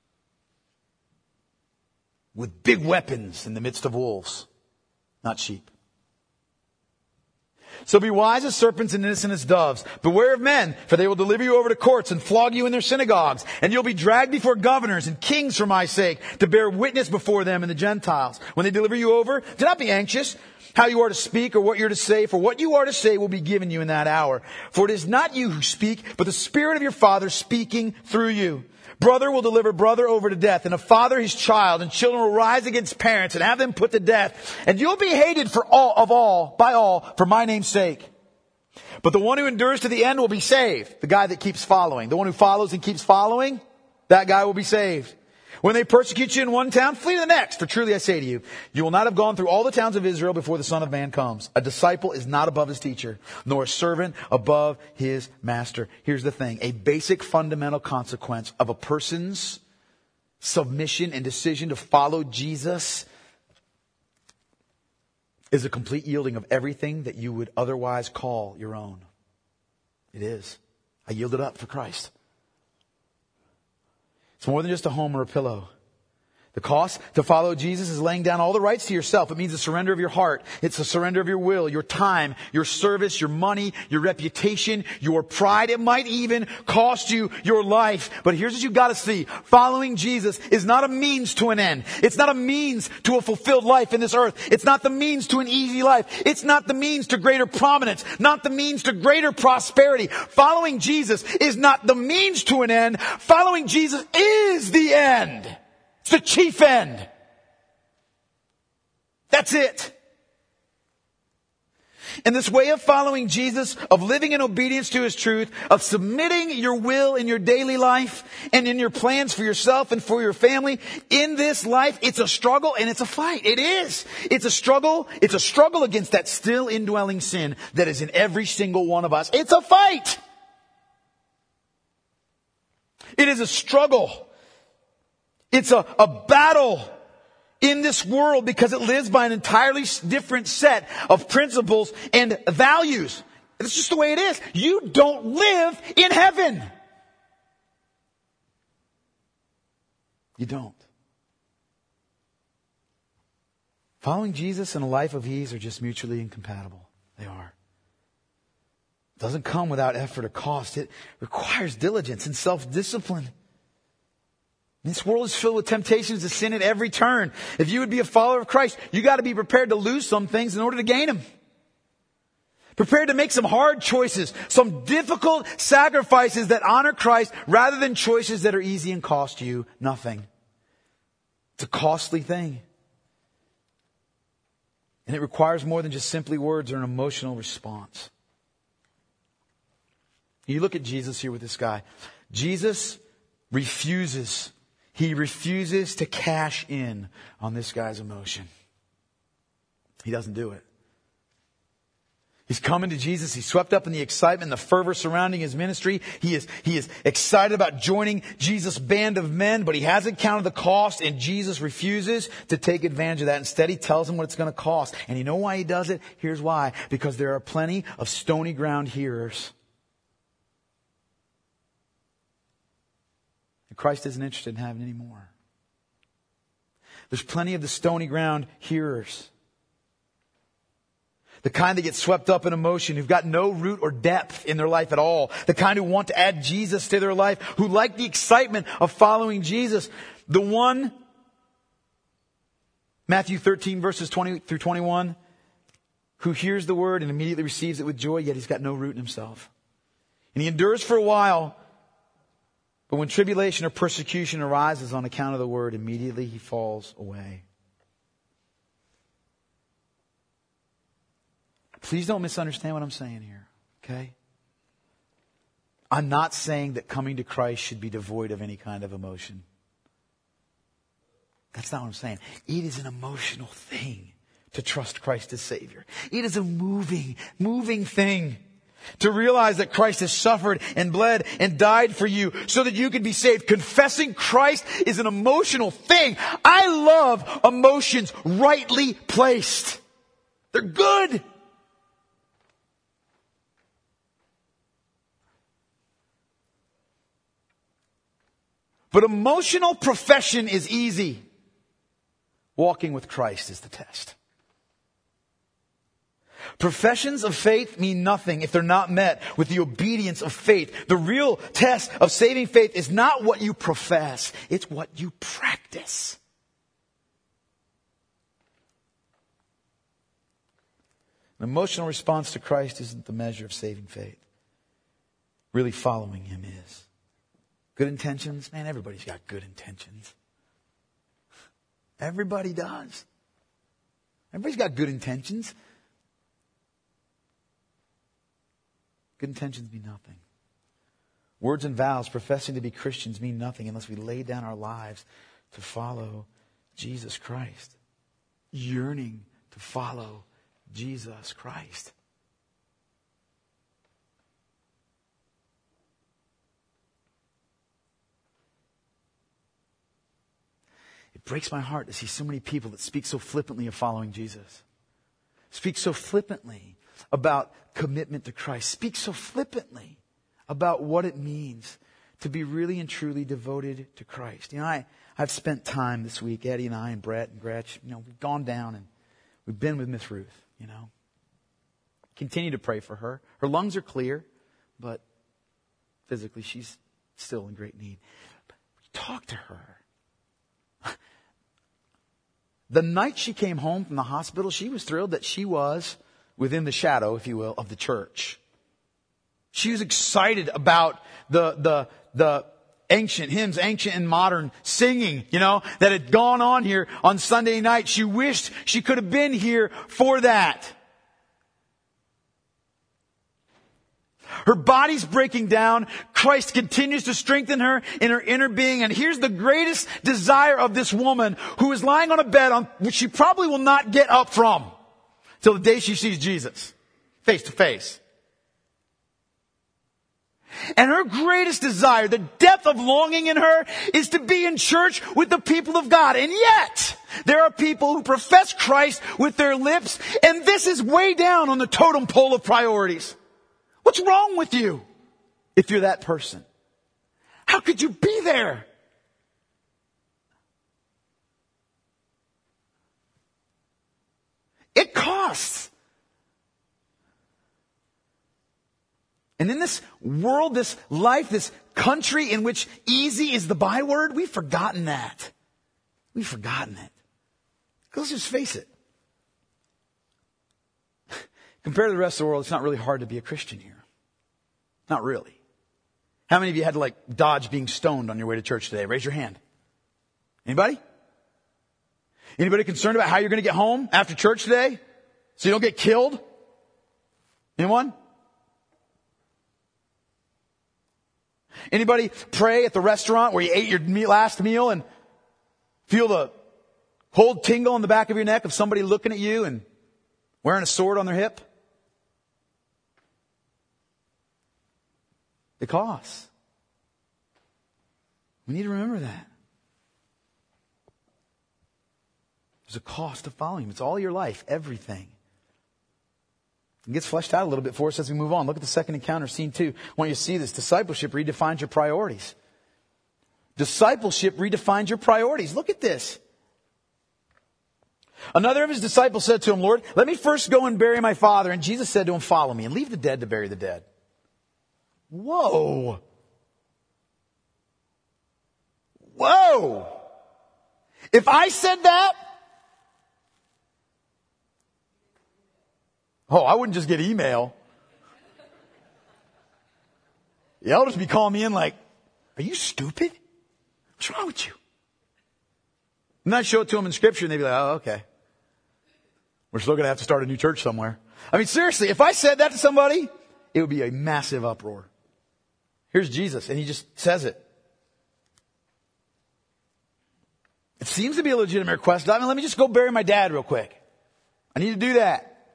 with big weapons in the midst of wolves, not sheep. So be wise as serpents and innocent as doves. Beware of men, for they will deliver you over to courts and flog you in their synagogues. And you'll be dragged before governors and kings for my sake, to bear witness before them and the Gentiles. When they deliver you over, do not be anxious how you are to speak or what you're to say, for what you are to say will be given you in that hour. For it is not you who speak, but the Spirit of your Father speaking through you. Brother will deliver brother over to death, and a father his child, and children will rise against parents and have them put to death. And you'll be hated for all of all, by all, for my name's sake. But the one who endures to the end will be saved. The guy that keeps following. The one who follows and keeps following, that guy will be saved. When they persecute you in one town, flee to the next. For truly I say to you, you will not have gone through all the towns of Israel before the Son of Man comes. A disciple is not above his teacher, nor a servant above his master. Here's the thing. A basic fundamental consequence of a person's submission and decision to follow Jesus is a complete yielding of everything that you would otherwise call your own. It is. I yield it up for Christ. It's more than just a home or a pillow. The cost to follow Jesus is laying down all the rights to yourself. It means a surrender of your heart. It's a surrender of your will, your time, your service, your money, your reputation, your pride. It might even cost you your life. But here's what you've got to see. Following Jesus is not a means to an end. It's not a means to a fulfilled life in this earth. It's not the means to an easy life. It's not the means to greater prominence, not the means to greater prosperity. Following Jesus is not the means to an end. Following Jesus is the end. It's the chief end. That's it. And this way of following Jesus, of living in obedience to His truth, of submitting your will in your daily life and in your plans for yourself and for your family, in this life, it's a struggle and it's a fight. It is. It's a struggle. It's a struggle against that still indwelling sin that is in every single one of us. It's a fight. It is a struggle. It's a, a battle in this world because it lives by an entirely different set of principles and values. It's just the way it is. You don't live in heaven. You don't. Following Jesus and a life of ease are just mutually incompatible. They are. It doesn't come without effort or cost. It requires diligence and self-discipline. This world is filled with temptations to sin at every turn. If you would be a follower of Christ, you got to be prepared to lose some things in order to gain them. Prepared to make some hard choices, some difficult sacrifices that honor Christ rather than choices that are easy and cost you nothing. It's a costly thing. And it requires more than just simply words or an emotional response. You look at Jesus here with this guy. Jesus refuses He refuses to cash in on this guy's emotion. He doesn't do it. He's coming to Jesus. He's swept up in the excitement, the fervor surrounding his ministry. He is, he is excited about joining Jesus' band of men, but he hasn't counted the cost, and Jesus refuses to take advantage of that. Instead, he tells him what it's going to cost. And you know why he does it? Here's why. Because there are plenty of stony ground hearers. Christ isn't interested in having any more. There's plenty of the stony ground hearers. The kind that get swept up in emotion, who've got no root or depth in their life at all. The kind who want to add Jesus to their life, who like the excitement of following Jesus. The one, Matthew thirteen verses twenty through twenty-one, who hears the word and immediately receives it with joy, yet he's got no root in himself. And he endures for a while. But when tribulation or persecution arises on account of the word, immediately he falls away. Please don't misunderstand what I'm saying here, okay? I'm not saying that coming to Christ should be devoid of any kind of emotion. That's not what I'm saying. It is an emotional thing to trust Christ as Savior. It is a moving, moving thing. To realize that Christ has suffered and bled and died for you so that you could be saved. Confessing Christ is an emotional thing. I love emotions rightly placed. They're good. But emotional profession is easy. Walking with Christ is the test. Professions of faith mean nothing if they're not met with the obedience of faith. The real test of saving faith is not what you profess, it's what you practice. An emotional response to Christ isn't the measure of saving faith. Really following him is. Good intentions? Man, everybody's got good intentions. Everybody does. Everybody's got good intentions. Good intentions mean nothing. Words and vows professing to be Christians mean nothing unless we lay down our lives to follow Jesus Christ. Yearning to follow Jesus Christ. It breaks my heart to see so many people that speak so flippantly of following Jesus. Speak so flippantly about commitment to Christ. Speak so flippantly about what it means to be really and truly devoted to Christ. You know, I, I've spent time this week, Eddie and I and Brett and Gretch, you know, we've gone down and we've been with Miss Ruth, you know. Continue to pray for her. Her lungs are clear, but physically she's still in great need. But talk to her. The night she came home from the hospital, she was thrilled that she was within the shadow, if you will, of the church. She was excited about the, the, the ancient hymns, ancient and modern singing, you know, that had gone on here on Sunday night. She wished she could have been here for that. Her body's breaking down. Christ continues to strengthen her in her inner being. And here's the greatest desire of this woman who is lying on a bed on which she probably will not get up from till the day she sees Jesus face to face. And her greatest desire, the depth of longing in her, is to be in church with the people of God. And yet, there are people who profess Christ with their lips, and this is way down on the totem pole of priorities. What's wrong with you if you're that person? How could you be there? It costs. And in this world, this life, this country in which easy is the byword, we've forgotten that. We've forgotten it. Let's just face it. Compared to the rest of the world, it's not really hard to be a Christian here. Not really. How many of you had to like dodge being stoned on your way to church today? Raise your hand. Anybody? Anybody concerned about how you're going to get home after church today so you don't get killed? Anyone? Anybody pray at the restaurant where you ate your last meal and feel the cold tingle in the back of your neck of somebody looking at you and wearing a sword on their hip? It costs. We need to remember that. There's a cost to following him. It's all your life, everything. It gets fleshed out a little bit for us as we move on. Look at the second encounter, scene two. I want you to see this. Discipleship redefines your priorities. Discipleship redefines your priorities. Look at this. Another of his disciples said to him, Lord, let me first go and bury my father. And Jesus said to him, follow me and leave the dead to bury the dead. Whoa. Whoa. If I said that, oh, I wouldn't just get email. The elders would be calling me in like, are you stupid? What's wrong with you? And I'd show it to them in scripture and they'd be like, oh, okay. We're still going to have to start a new church somewhere. I mean, seriously, if I said that to somebody, it would be a massive uproar. Here's Jesus, and he just says it. It seems to be a legitimate request. I mean, let me just go bury my dad real quick. I need to do that.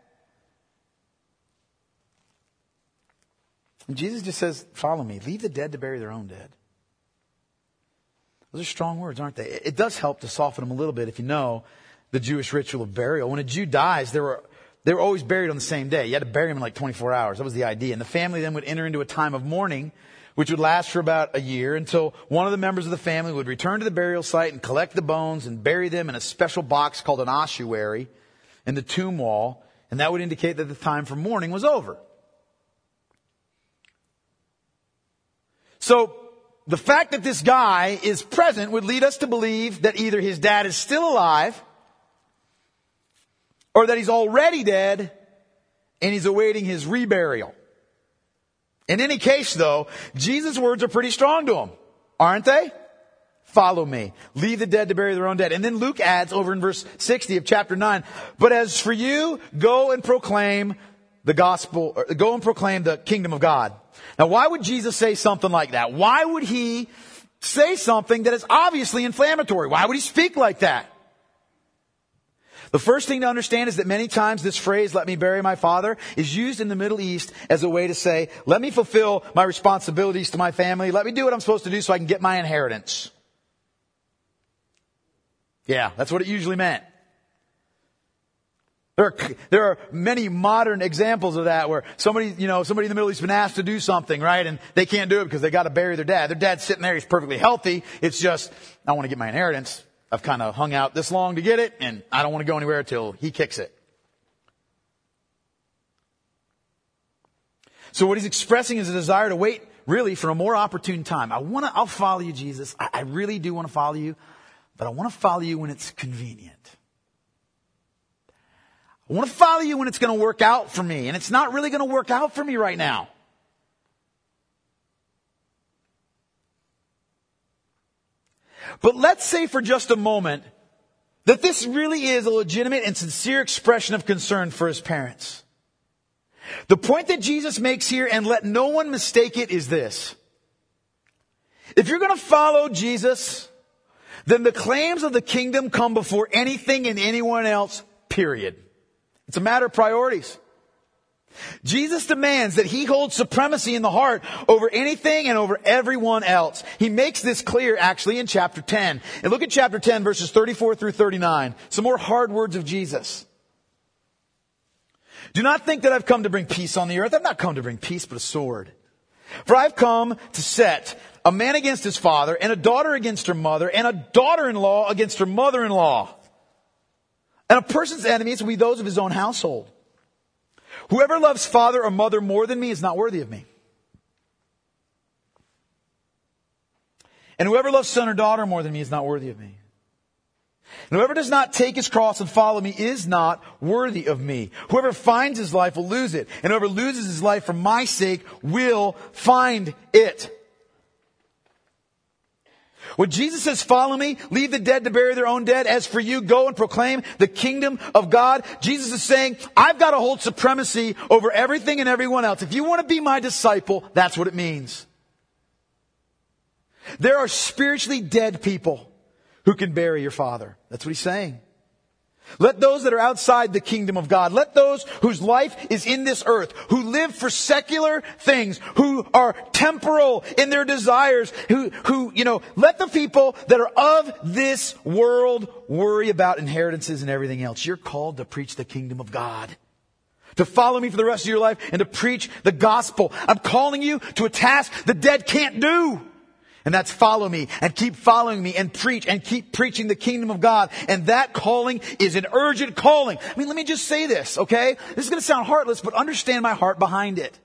And Jesus just says, follow me. Leave the dead to bury their own dead. Those are strong words, aren't they? It does help to soften them a little bit if you know the Jewish ritual of burial. When a Jew dies, they were, they were always buried on the same day. You had to bury him in like twenty-four hours. That was the idea. And the family then would enter into a time of mourning, which would last for about a year until one of the members of the family would return to the burial site and collect the bones and bury them in a special box called an ossuary in the tomb wall. And that would indicate that the time for mourning was over. So the fact that this guy is present would lead us to believe that either his dad is still alive or that he's already dead and he's awaiting his reburial. In any case, though, Jesus' words are pretty strong to him, aren't they? Follow me. Leave the dead to bury their own dead. And then Luke adds over in verse sixty of chapter nine, but as for you, go and proclaim the gospel, or go and proclaim the kingdom of God. Now, why would Jesus say something like that? Why would he say something that is obviously inflammatory? Why would he speak like that? The first thing to understand is that many times this phrase, let me bury my father, is used in the Middle East as a way to say, let me fulfill my responsibilities to my family. Let me do what I'm supposed to do so I can get my inheritance. Yeah, that's what it usually meant. There are, there are many modern examples of that where somebody, you know, somebody in the Middle East has been asked to do something, right? And they can't do it because they got to bury their dad. Their dad's sitting there. He's perfectly healthy. It's just, I want to get my inheritance. I've kind of hung out this long to get it, and I don't want to go anywhere till he kicks it. So what he's expressing is a desire to wait, really, for a more opportune time. I want to, I'll follow you, Jesus. I, I really do want to follow you, but I want to follow you when it's convenient. I want to follow you when it's going to work out for me, and it's not really going to work out for me right now. But let's say for just a moment that this really is a legitimate and sincere expression of concern for his parents. The point that Jesus makes here, and let no one mistake it, is this. If you're going to follow Jesus, then the claims of the kingdom come before anything and anyone else, period. It's a matter of priorities. Jesus demands that he holds supremacy in the heart over anything and over everyone else. He makes this clear actually in chapter ten. And look at chapter ten, verses thirty-four through thirty-nine. Some more hard words of Jesus. Do not think that I've come to bring peace on the earth. I've not come to bring peace, but a sword. For I've come to set a man against his father, and a daughter against her mother, and a daughter-in-law against her mother-in-law. And a person's enemies will be those of his own household. Whoever loves father or mother more than me is not worthy of me. And whoever loves son or daughter more than me is not worthy of me. And whoever does not take his cross and follow me is not worthy of me. Whoever finds his life will lose it. And whoever loses his life for my sake will find it. When Jesus says, follow me, leave the dead to bury their own dead. As for you, go and proclaim the kingdom of God. Jesus is saying, I've got to hold supremacy over everything and everyone else. If you want to be my disciple, that's what it means. There are spiritually dead people who can bury your father. That's what he's saying. Let those that are outside the kingdom of God, let those whose life is in this earth, who live for secular things, who are temporal in their desires, who, who, you know, let the people that are of this world worry about inheritances and everything else. You're called to preach the kingdom of God, to follow me for the rest of your life and to preach the gospel. I'm calling you to a task the dead can't do. And that's follow me and keep following me and preach and keep preaching the kingdom of God. And that calling is an urgent calling. I mean, let me just say this, okay? This is going to sound heartless, but understand my heart behind it.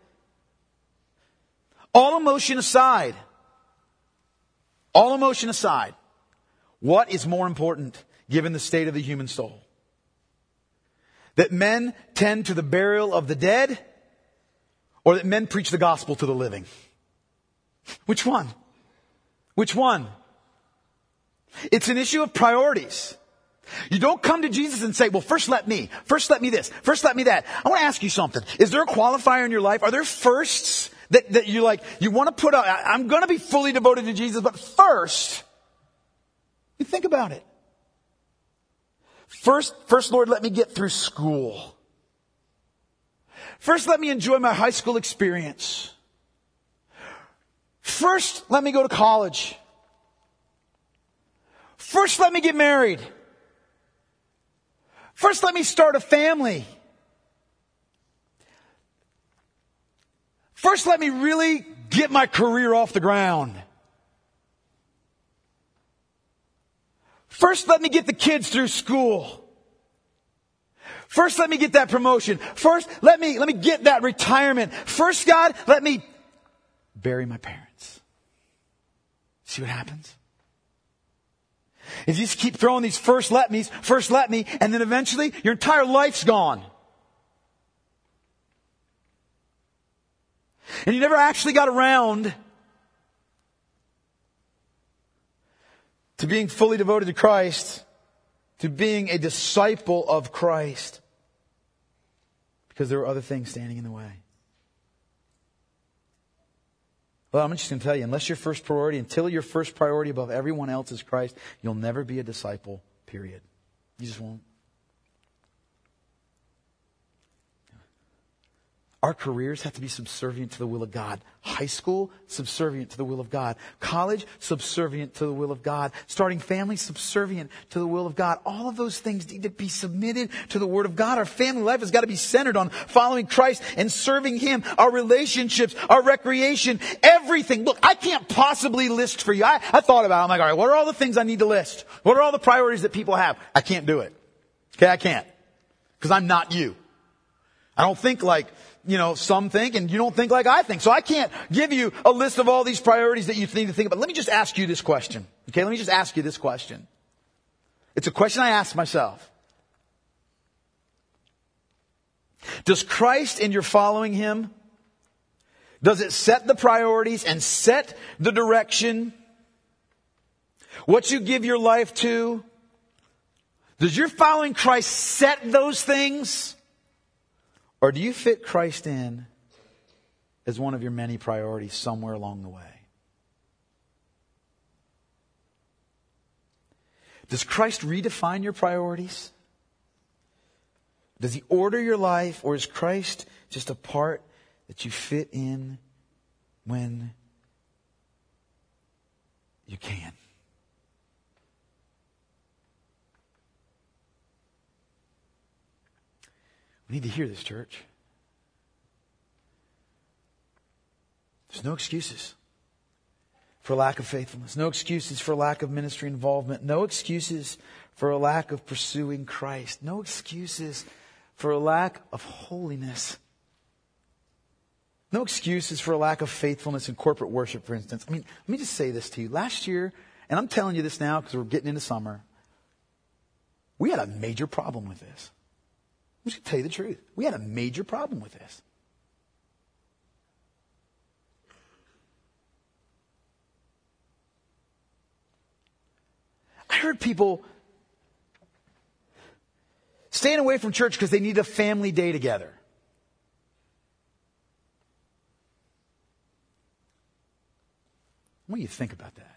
All emotion aside, all emotion aside, what is more important given the state of the human soul? That men tend to the burial of the dead, or that men preach the gospel to the living? Which one? Which one? It's an issue of priorities. You don't come to Jesus and say, well, first let me, first let me this, first let me that. I want to ask you something. Is there a qualifier in your life? Are there firsts that, that you like, you want to put out? I'm going to be fully devoted to Jesus, but first, you think about it. First, first, Lord, let me get through school. First, let me enjoy my high school experience. First, let me go to college. First, let me get married. First, let me start a family. First, let me really get my career off the ground. First, let me get the kids through school. First, let me get that promotion. First, let me, let me get that retirement. First, God, let me bury my parents. See what happens? If you just keep throwing these first let me's, first let me, and then eventually your entire life's gone. and you never actually got around to being fully devoted to Christ, to being a disciple of Christ, because there were other things standing in the way. Well, I'm just going to tell you, unless your first priority, until your first priority above everyone else is Christ, you'll never be a disciple, period. You just won't. Our careers have to be subservient to the will of God. High school, subservient to the will of God. College, subservient to the will of God. Starting family, subservient to the will of God. All of those things need to be submitted to the Word of God. Our family life has got to be centered on following Christ and serving Him. Our relationships, our recreation, everything. Look, I can't possibly list for you. I, I thought about it. I'm like, all right, what are all the things I need to list? What are all the priorities that people have? I can't do it. Okay, I can't. Because I'm not you. I don't think like, you know, some think, and you don't think like I think. So I can't give you a list of all these priorities that you need to think about. Let me just ask you this question. Okay, let me just ask you this question. It's a question I ask myself. Does Christ and your following Him, does it set the priorities and set the direction? What you give your life to? Does your following Christ set those things? Or do you fit Christ in as one of your many priorities somewhere along the way? Does Christ redefine your priorities? Does He order your life? Or is Christ just a part that you fit in when you can? We need to hear this, church. There's no excuses for lack of faithfulness. No excuses for lack of ministry involvement. No excuses for a lack of pursuing Christ. No excuses for a lack of holiness. No excuses for a lack of faithfulness in corporate worship, for instance. I mean, let me just say this to you. Last year, and I'm telling you this now because we're getting into summer, we had a major problem with this. I'm just going to tell you the truth. We had a major problem with this. I heard people staying away from church because they need a family day together. What do you think about that?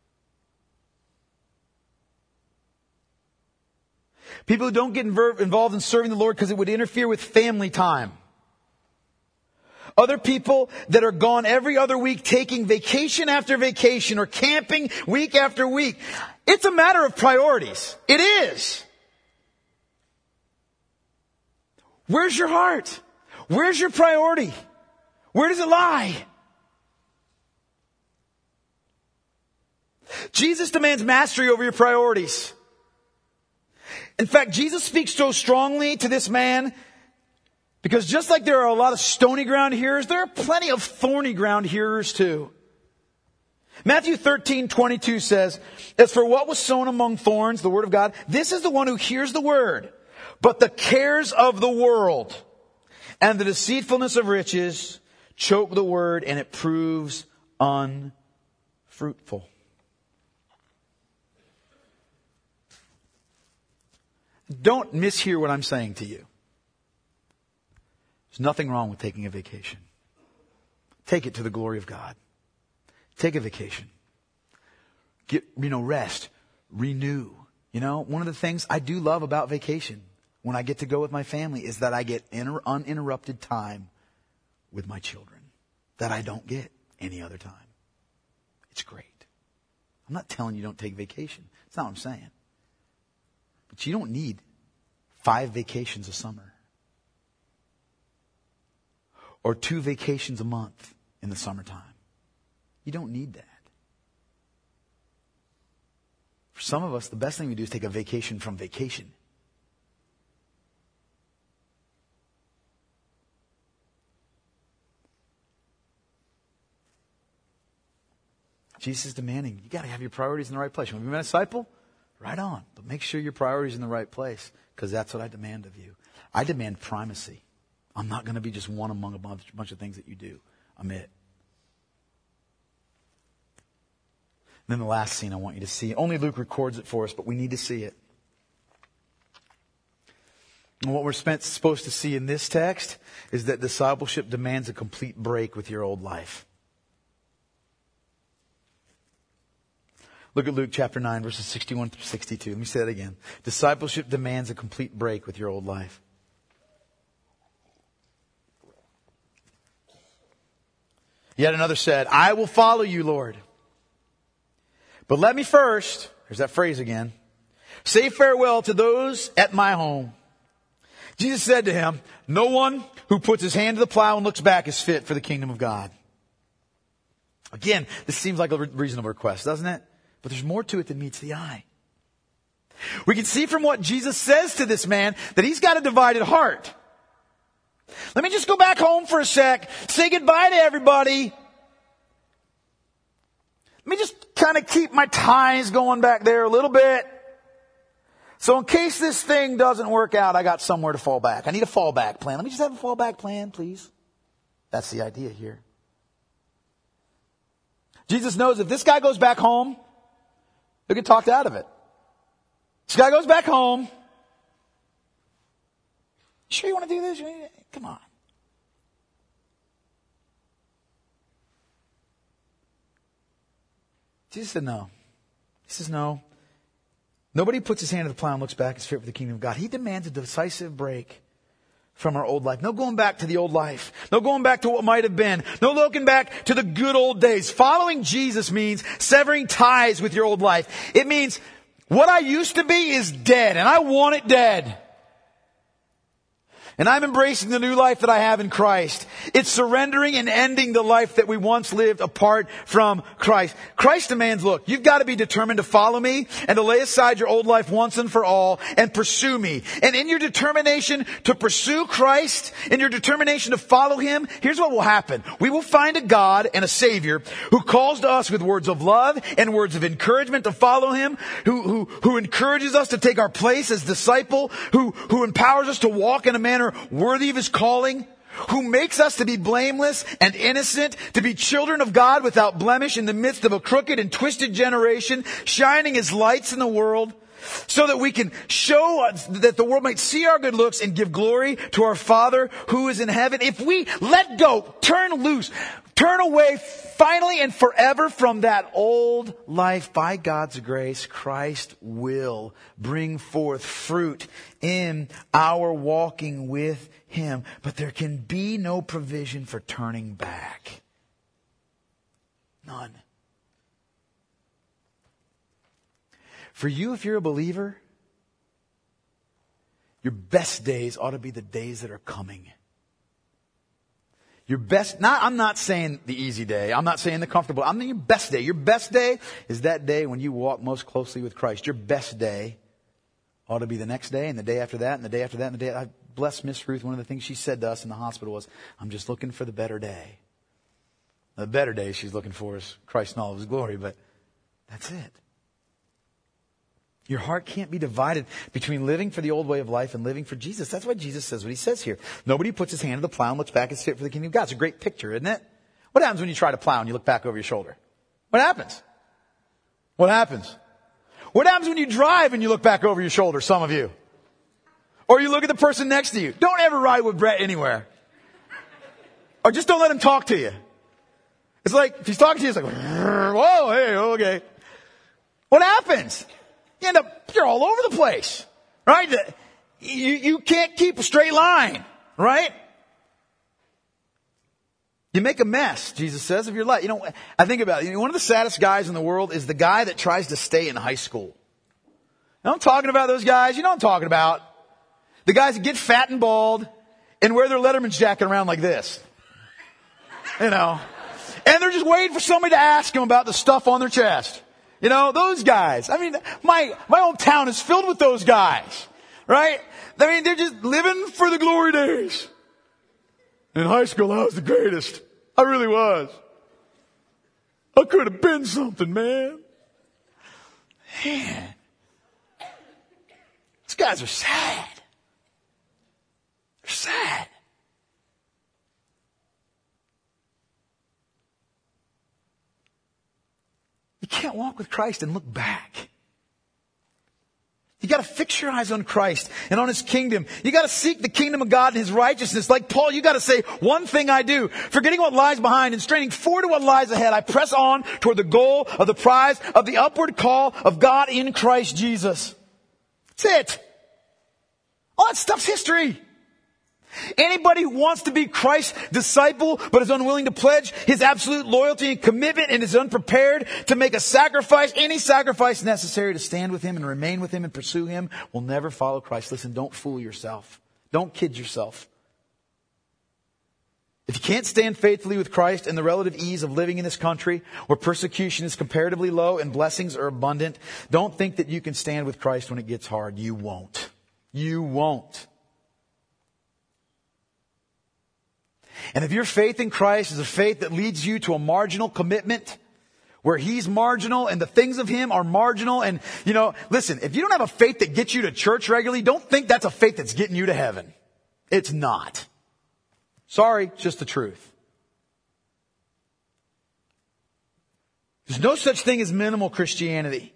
People who don't get involved in serving the Lord because it would interfere with family time. Other people that are gone every other week taking vacation after vacation or camping week after week. It's a matter of priorities. It is. Where's your heart? Where's your priority? Where does it lie? Jesus demands mastery over your priorities. In fact, Jesus speaks so strongly to this man because just like there are a lot of stony ground hearers, there are plenty of thorny ground hearers too. Matthew thirteen twenty-two says, as for what was sown among thorns, the word of God, this is the one who hears the word, but the cares of the world and the deceitfulness of riches choke the word and it proves unfruitful. Don't mishear what I'm saying to you. There's nothing wrong with taking a vacation. Take it to the glory of God. Take a vacation. Get, you know, rest. Renew. You know, one of the things I do love about vacation when I get to go with my family is that I get inter- uninterrupted time with my children that I don't get any other time. It's great. I'm not telling you don't take vacation. That's not what I'm saying. But you don't need five vacations a summer. Or two vacations a month in the summertime. You don't need that. For some of us, the best thing we do is take a vacation from vacation. Jesus is demanding, you got to have your priorities in the right place. You want to be a disciple? Right on. But make sure your priorities are in the right place, because that's what I demand of you. I demand primacy. I'm not going to be just one among a bunch, bunch of things that you do. I'm it. And then the last scene I want you to see. Only Luke records it for us, but we need to see it. And what we're spent, supposed to see in this text is that discipleship demands a complete break with your old life. Look at Luke chapter nine, verses sixty-one through sixty-two. Let me say that again. Discipleship demands a complete break with your old life. Yet another said, I will follow you, Lord. But let me first, there's that phrase again, say farewell to those at my home. Jesus said to him, no one who puts his hand to the plow and looks back is fit for the kingdom of God. Again, this seems like a reasonable request, doesn't it? But there's more to it than meets the eye. We can see from what Jesus says to this man that he's got a divided heart. Let me just go back home for a sec, say goodbye to everybody. Let me just kind of keep my ties going back there a little bit. So in case this thing doesn't work out, I got somewhere to fall back. I need a fallback plan. Let me just have a fallback plan, please. That's the idea here. Jesus knows if this guy goes back home, he'll get talked out of it. This guy goes back home. You sure you want to do this? Come on. Jesus said no. He says no. Nobody puts his hand to the plow and looks back is fit for the kingdom of God. He demands a decisive break from our old life. No going back to the old life. No going back to what might have been. No looking back to the good old days. Following Jesus means severing ties with your old life. It means what I used to be is dead and I want it dead. And I'm embracing the new life that I have in Christ. It's surrendering and ending the life that we once lived apart from Christ. Christ demands, look, you've got to be determined to follow me and to lay aside your old life once and for all and pursue me. And in your determination to pursue Christ, in your determination to follow Him, here's what will happen. We will find a God and a Savior who calls to us with words of love and words of encouragement to follow Him, who, who, who encourages us to take our place as disciple, who, who empowers us to walk in a manner worthy of His calling, who makes us to be blameless and innocent, to be children of God without blemish in the midst of a crooked and twisted generation, shining as lights in the world, so that we can show us, that the world might see our good looks and give glory to our Father who is in heaven. If we let go, turn loose, turn away finally and forever from that old life, by God's grace, Christ will bring forth fruit in our walking with Him. But there can be no provision for turning back. None. For you, if you're a believer, your best days ought to be the days that are coming. Your best, not, I'm not saying the easy day. I'm not saying the comfortable. I mean your best day. Your best day is that day when you walk most closely with Christ. Your best day ought to be the next day and the day after that and the day after that and the day. I bless Miss Ruth. One of the things she said to us in the hospital was, I'm just looking for the better day. The better day she's looking for is Christ in all of His glory, but that's it. Your heart can't be divided between living for the old way of life and living for Jesus. That's why Jesus says what He says here. Nobody puts his hand to the plow and looks back is fit for the kingdom of God. It's a great picture, isn't it? What happens when you try to plow and you look back over your shoulder? What happens? What happens? What happens when you drive and you look back over your shoulder, some of you? Or you look at the person next to you. Don't ever ride with Brett anywhere. Or just don't let him talk to you. It's like, if he's talking to you, it's like, whoa, hey, okay. What happens? You end up, you're all over the place, right? You, you can't keep a straight line, right? You make a mess, Jesus says, of your life. You know, I think about it. You know, one of the saddest guys in the world is the guy that tries to stay in high school. You know, I'm talking about those guys. You know what I'm talking about. The guys that get fat and bald and wear their Letterman's jacket around like this. You know. And they're just waiting for somebody to ask them about the stuff on their chest. You know, those guys. I mean, my, my hometown is filled with those guys. Right? I mean, they're just living for the glory days. In high school, I was the greatest. I really was. I could have been something, man. Man. These guys are sad. They're sad. can't walk with Christ and look back. You got to fix your eyes on Christ and on His kingdom. You got to seek the kingdom of God and His righteousness. Like Paul, you got to say, one thing I do, forgetting what lies behind and straining forward to what lies ahead, I press on toward the goal of the prize of the upward call of God in Christ Jesus. That's it. All that stuff's history. Anybody who wants to be Christ's disciple but is unwilling to pledge his absolute loyalty and commitment and is unprepared to make a sacrifice, any sacrifice necessary to stand with Him and remain with Him and pursue Him, will never follow Christ. Listen, don't fool yourself. Don't kid yourself. If you can't stand faithfully with Christ in the relative ease of living in this country where persecution is comparatively low and blessings are abundant, don't think that you can stand with Christ when it gets hard. You won't. You won't. And if your faith in Christ is a faith that leads you to a marginal commitment, where He's marginal and the things of Him are marginal, and, you know, listen, if you don't have a faith that gets you to church regularly, don't think that's a faith that's getting you to heaven. It's not. Sorry, it's just the truth. There's no such thing as minimal Christianity.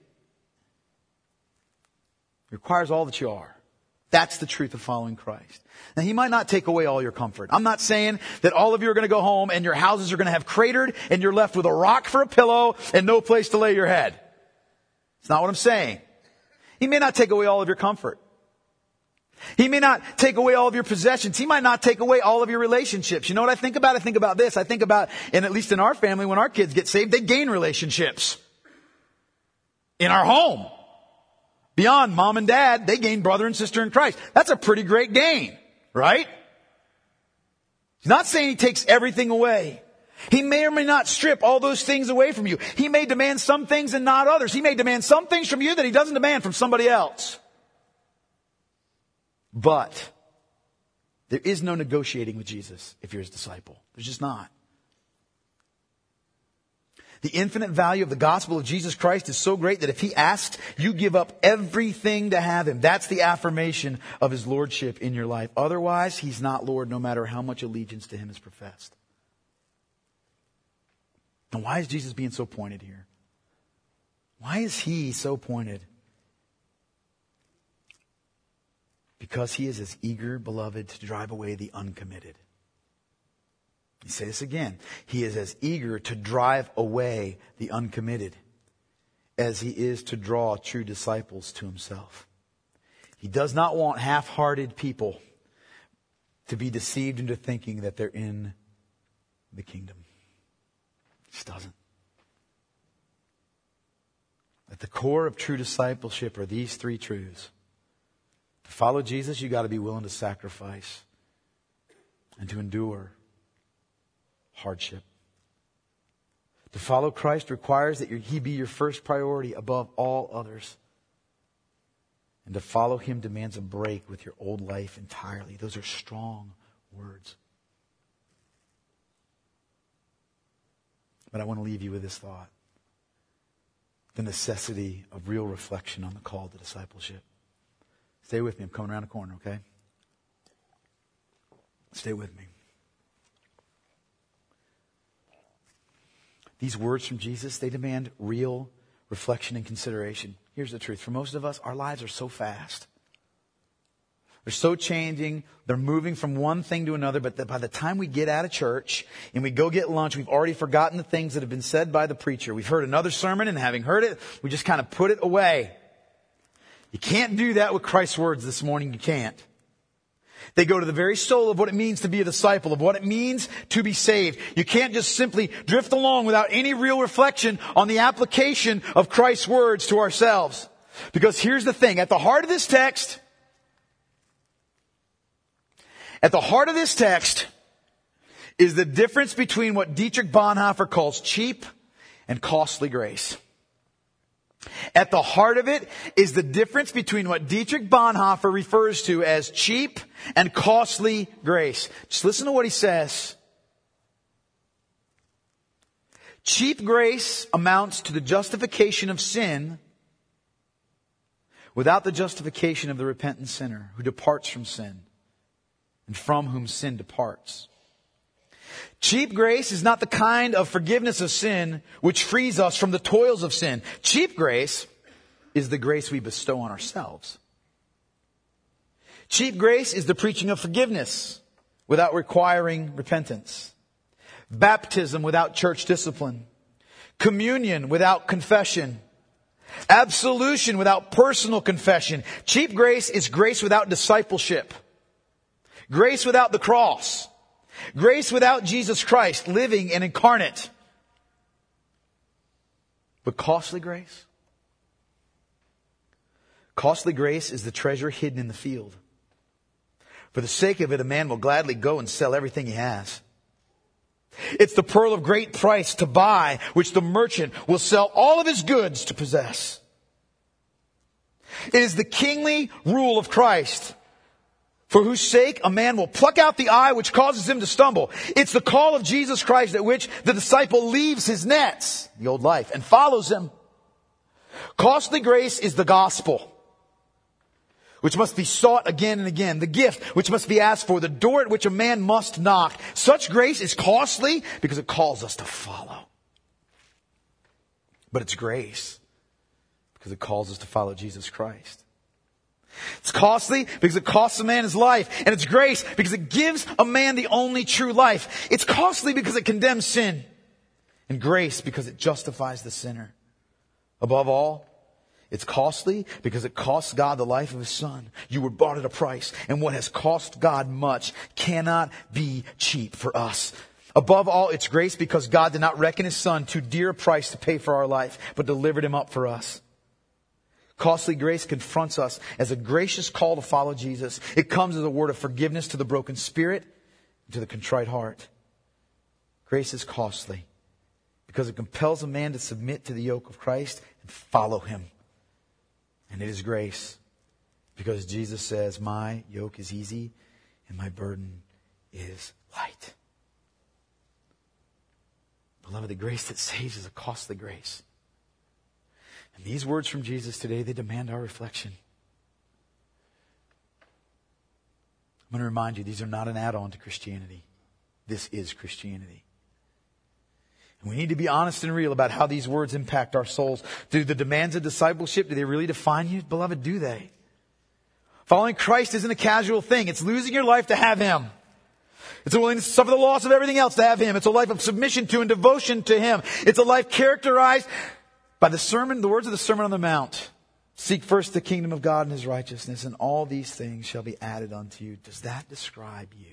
It requires all that you are. That's the truth of following Christ. Now, He might not take away all your comfort. I'm not saying that all of you are going to go home and your houses are going to have cratered and you're left with a rock for a pillow and no place to lay your head. It's not what I'm saying. He may not take away all of your comfort. He may not take away all of your possessions. He might not take away all of your relationships. You know what I think about? I think about this. I think about, and at least in our family, when our kids get saved, they gain relationships. In our home. Beyond mom and dad, they gain brother and sister in Christ. That's a pretty great gain, right? He's not saying He takes everything away. He may or may not strip all those things away from you. He may demand some things and not others. He may demand some things from you that He doesn't demand from somebody else. But there is no negotiating with Jesus if you're His disciple. There's just not. The infinite value of the gospel of Jesus Christ is so great that if He asks, you give up everything to have Him. That's the affirmation of His lordship in your life. Otherwise, He's not Lord, no matter how much allegiance to Him is professed. Now, why is Jesus being so pointed here? Why is He so pointed? Because He is as eager, beloved, to drive away the uncommitted. Let me say this again. He is as eager to drive away the uncommitted as He is to draw true disciples to Himself. He does not want half-hearted people to be deceived into thinking that they're in the kingdom. He just doesn't. At the core of true discipleship are these three truths. To follow Jesus, you got to be willing to sacrifice and to endure hardship. To follow Christ requires that He be your first priority above all others. And to follow Him demands a break with your old life entirely. Those are strong words. But I want to leave you with this thought. The necessity of real reflection on the call to discipleship. Stay with me. I'm coming around the corner, okay? Stay with me. These words from Jesus, they demand real reflection and consideration. Here's the truth. For most of us, our lives are so fast. They're so changing. They're moving from one thing to another. But by the time we get out of church and we go get lunch, we've already forgotten the things that have been said by the preacher. We've heard another sermon, and having heard it, we just kind of put it away. You can't do that with Christ's words this morning. You can't. They go to the very soul of what it means to be a disciple, of what it means to be saved. You can't just simply drift along without any real reflection on the application of Christ's words to ourselves. Because here's the thing. At the heart of this text, at the heart of this text is the difference between what Dietrich Bonhoeffer calls cheap and costly grace. At the heart of it is the difference between what Dietrich Bonhoeffer refers to as cheap and costly grace. Just listen to what he says. Cheap grace amounts to the justification of sin without the justification of the repentant sinner who departs from sin and from whom sin departs. Cheap grace is not the kind of forgiveness of sin which frees us from the toils of sin. Cheap grace is the grace we bestow on ourselves. Cheap grace is the preaching of forgiveness without requiring repentance. Baptism without church discipline. Communion without confession. Absolution without personal confession. Cheap grace is grace without discipleship. Grace without the cross. Grace without Jesus Christ living and incarnate. But costly grace? Costly grace is the treasure hidden in the field. For the sake of it, a man will gladly go and sell everything he has. It's the pearl of great price to buy, which the merchant will sell all of his goods to possess. It is the kingly rule of Christ, for whose sake a man will pluck out the eye which causes him to stumble. It's the call of Jesus Christ at which the disciple leaves his nets, the old life, and follows him. Costly grace is the gospel, which must be sought again and again. The gift which must be asked for. The door at which a man must knock. Such grace is costly because it calls us to follow. But it's grace because it calls us to follow Jesus Christ. It's costly because it costs a man his life. And it's grace because it gives a man the only true life. It's costly because it condemns sin. And grace because it justifies the sinner. Above all, it's costly because it costs God the life of His Son. You were bought at a price. And what has cost God much cannot be cheap for us. Above all, it's grace because God did not reckon His Son too dear a price to pay for our life, but delivered Him up for us. Costly grace confronts us as a gracious call to follow Jesus. It comes as a word of forgiveness to the broken spirit, to the contrite heart. Grace is costly because it compels a man to submit to the yoke of Christ and follow Him. And it is grace because Jesus says, my yoke is easy and my burden is light. Beloved, the grace that saves is a costly grace. And these words from Jesus today, they demand our reflection. I'm going to remind you, these are not an add-on to Christianity. This is Christianity. And we need to be honest and real about how these words impact our souls. Do the demands of discipleship, do they really define you? Beloved, do they? Following Christ isn't a casual thing. It's losing your life to have Him. It's a willingness to suffer the loss of everything else to have Him. It's a life of submission to and devotion to Him. It's a life characterized by the sermon, the words of the Sermon on the Mount. Seek first the kingdom of God and His righteousness, and all these things shall be added unto you. Does that describe you?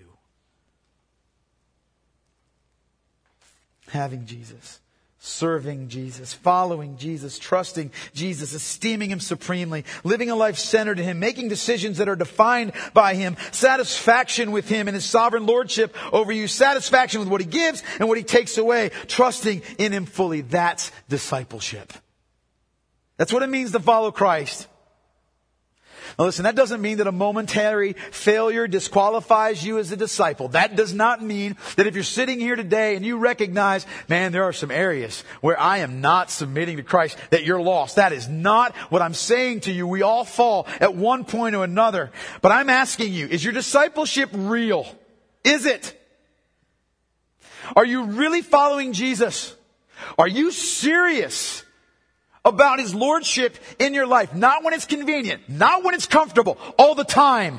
Having Jesus, serving Jesus, following Jesus, trusting Jesus, esteeming Him supremely, living a life centered in Him, making decisions that are defined by Him, satisfaction with Him and His sovereign lordship over you, satisfaction with what He gives and what He takes away, trusting in Him fully. That's discipleship. That's what it means to follow Christ. Now listen, that doesn't mean that a momentary failure disqualifies you as a disciple. That does not mean that if you're sitting here today and you recognize, man, there are some areas where I am not submitting to Christ, that you're lost. That is not what I'm saying to you. We all fall at one point or another. But I'm asking you, is your discipleship real? Is it? Are you really following Jesus? Are you serious about His lordship in your life? Not when it's convenient, not when it's comfortable, all the time.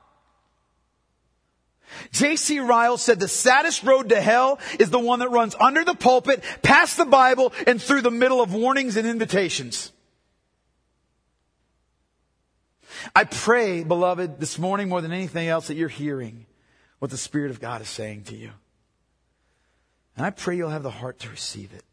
J C Ryle said the saddest road to hell is the one that runs under the pulpit, past the Bible, and through the middle of warnings and invitations. I pray, beloved, this morning more than anything else that you're hearing what the Spirit of God is saying to you. And I pray you'll have the heart to receive it.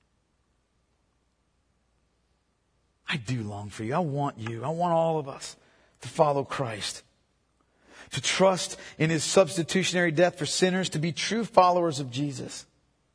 I do long for you. I want you. I want all of us to follow Christ. To trust in His substitutionary death for sinners. To be true followers of Jesus.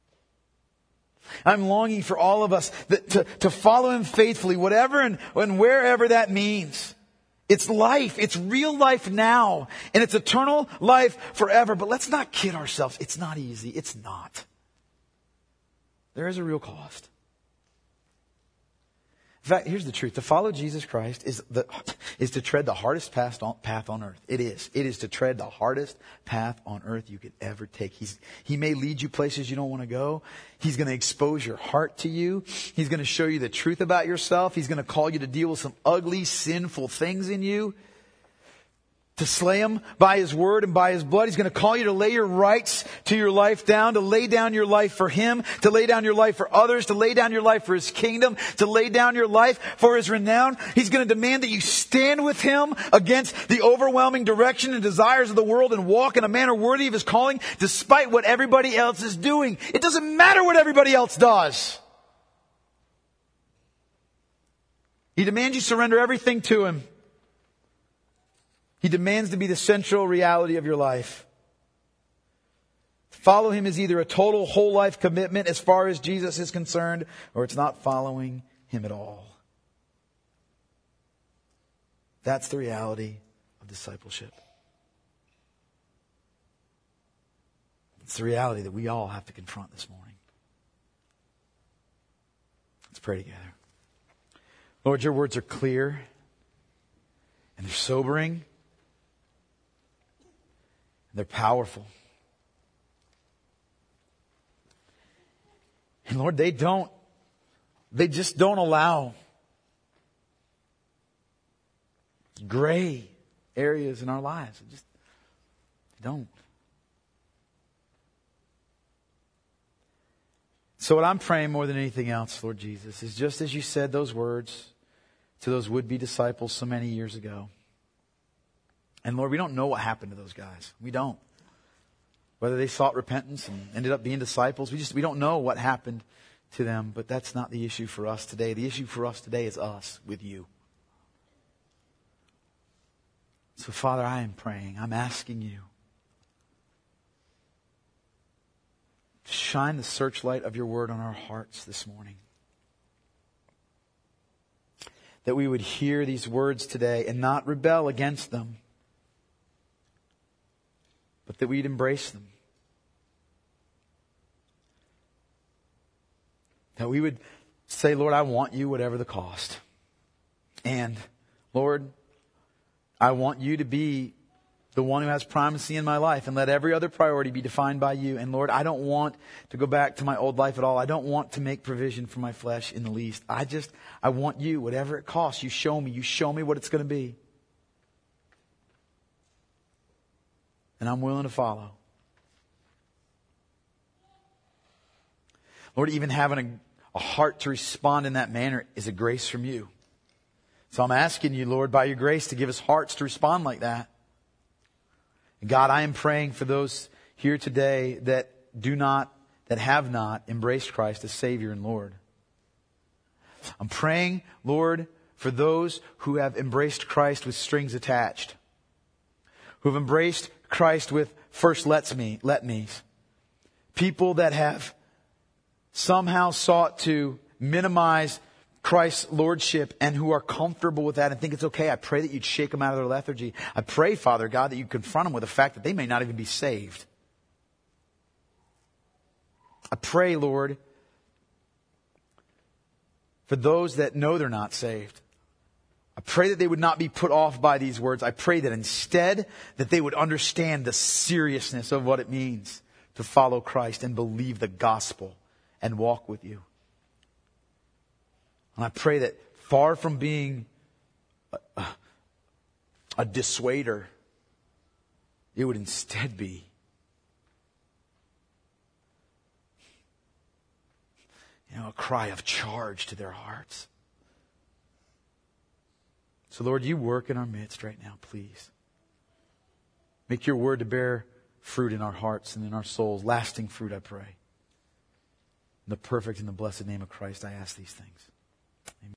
I'm longing for all of us that, to, to follow Him faithfully. Whatever and, and wherever that means. It's life. It's real life now. And it's eternal life forever. But let's not kid ourselves. It's not easy. It's not. There is a real cost. In fact, here's the truth. To follow Jesus Christ is the is to tread the hardest path on, path on earth. It is. It is to tread the hardest path on earth you could ever take. He's, he may lead you places you don't want to go. He's going to expose your heart to you. He's going to show you the truth about yourself. He's going to call you to deal with some ugly, sinful things in you. To slay him by his word and by his blood. He's going to call you to lay your rights to your life down, to lay down your life for him, to lay down your life for others, to lay down your life for his kingdom, to lay down your life for his renown. He's going to demand that you stand with him against the overwhelming direction and desires of the world and walk in a manner worthy of his calling despite what everybody else is doing. It doesn't matter what everybody else does. He demands you surrender everything to him. He demands to be the central reality of your life. Follow him is either a total whole life commitment as far as Jesus is concerned, or it's not following him at all. That's the reality of discipleship. It's the reality that we all have to confront this morning. Let's pray together. Lord, your words are clear and they're sobering. They're powerful. And Lord, they don't, they just don't allow gray areas in our lives. They just they don't. So what I'm praying more than anything else, Lord Jesus, is just as you said those words to those would-be disciples so many years ago. And Lord, we don't know what happened to those guys. We don't. Whether they sought repentance and ended up being disciples, we just we don't know what happened to them. But that's not the issue for us today. The issue for us today is us with you. So Father, I am praying. I'm asking you to shine the searchlight of your word on our hearts this morning. That we would hear these words today and not rebel against them, but that we'd embrace them. That we would say, Lord, I want you whatever the cost. And Lord, I want you to be the one who has primacy in my life, and let every other priority be defined by you. And Lord, I don't want to go back to my old life at all. I don't want to make provision for my flesh in the least. I just, I want you, whatever it costs. You show me, you show me what it's going to be. And I'm willing to follow. Lord, even having a, a heart to respond in that manner is a grace from you. So I'm asking you, Lord, by your grace to give us hearts to respond like that. And God, I am praying for those here today that do not, that have not embraced Christ as Savior and Lord. I'm praying, Lord, for those who have embraced Christ with strings attached. Who have embraced Christ with first lets me, let me's. People that have somehow sought to minimize Christ's lordship and who are comfortable with that and think it's okay. I pray that you'd shake them out of their lethargy. I pray, Father God, that you confront them with the fact that they may not even be saved. I pray, Lord, for those that know they're not saved. I pray that they would not be put off by these words. I pray that instead that they would understand the seriousness of what it means to follow Christ and believe the gospel and walk with you. And I pray that far from being a, a, a dissuader, it would instead be you know, a cry of charge to their hearts. So Lord, you work in our midst right now, please. Make your word to bear fruit in our hearts and in our souls. Lasting fruit, I pray. In the perfect and the blessed name of Christ, I ask these things. Amen.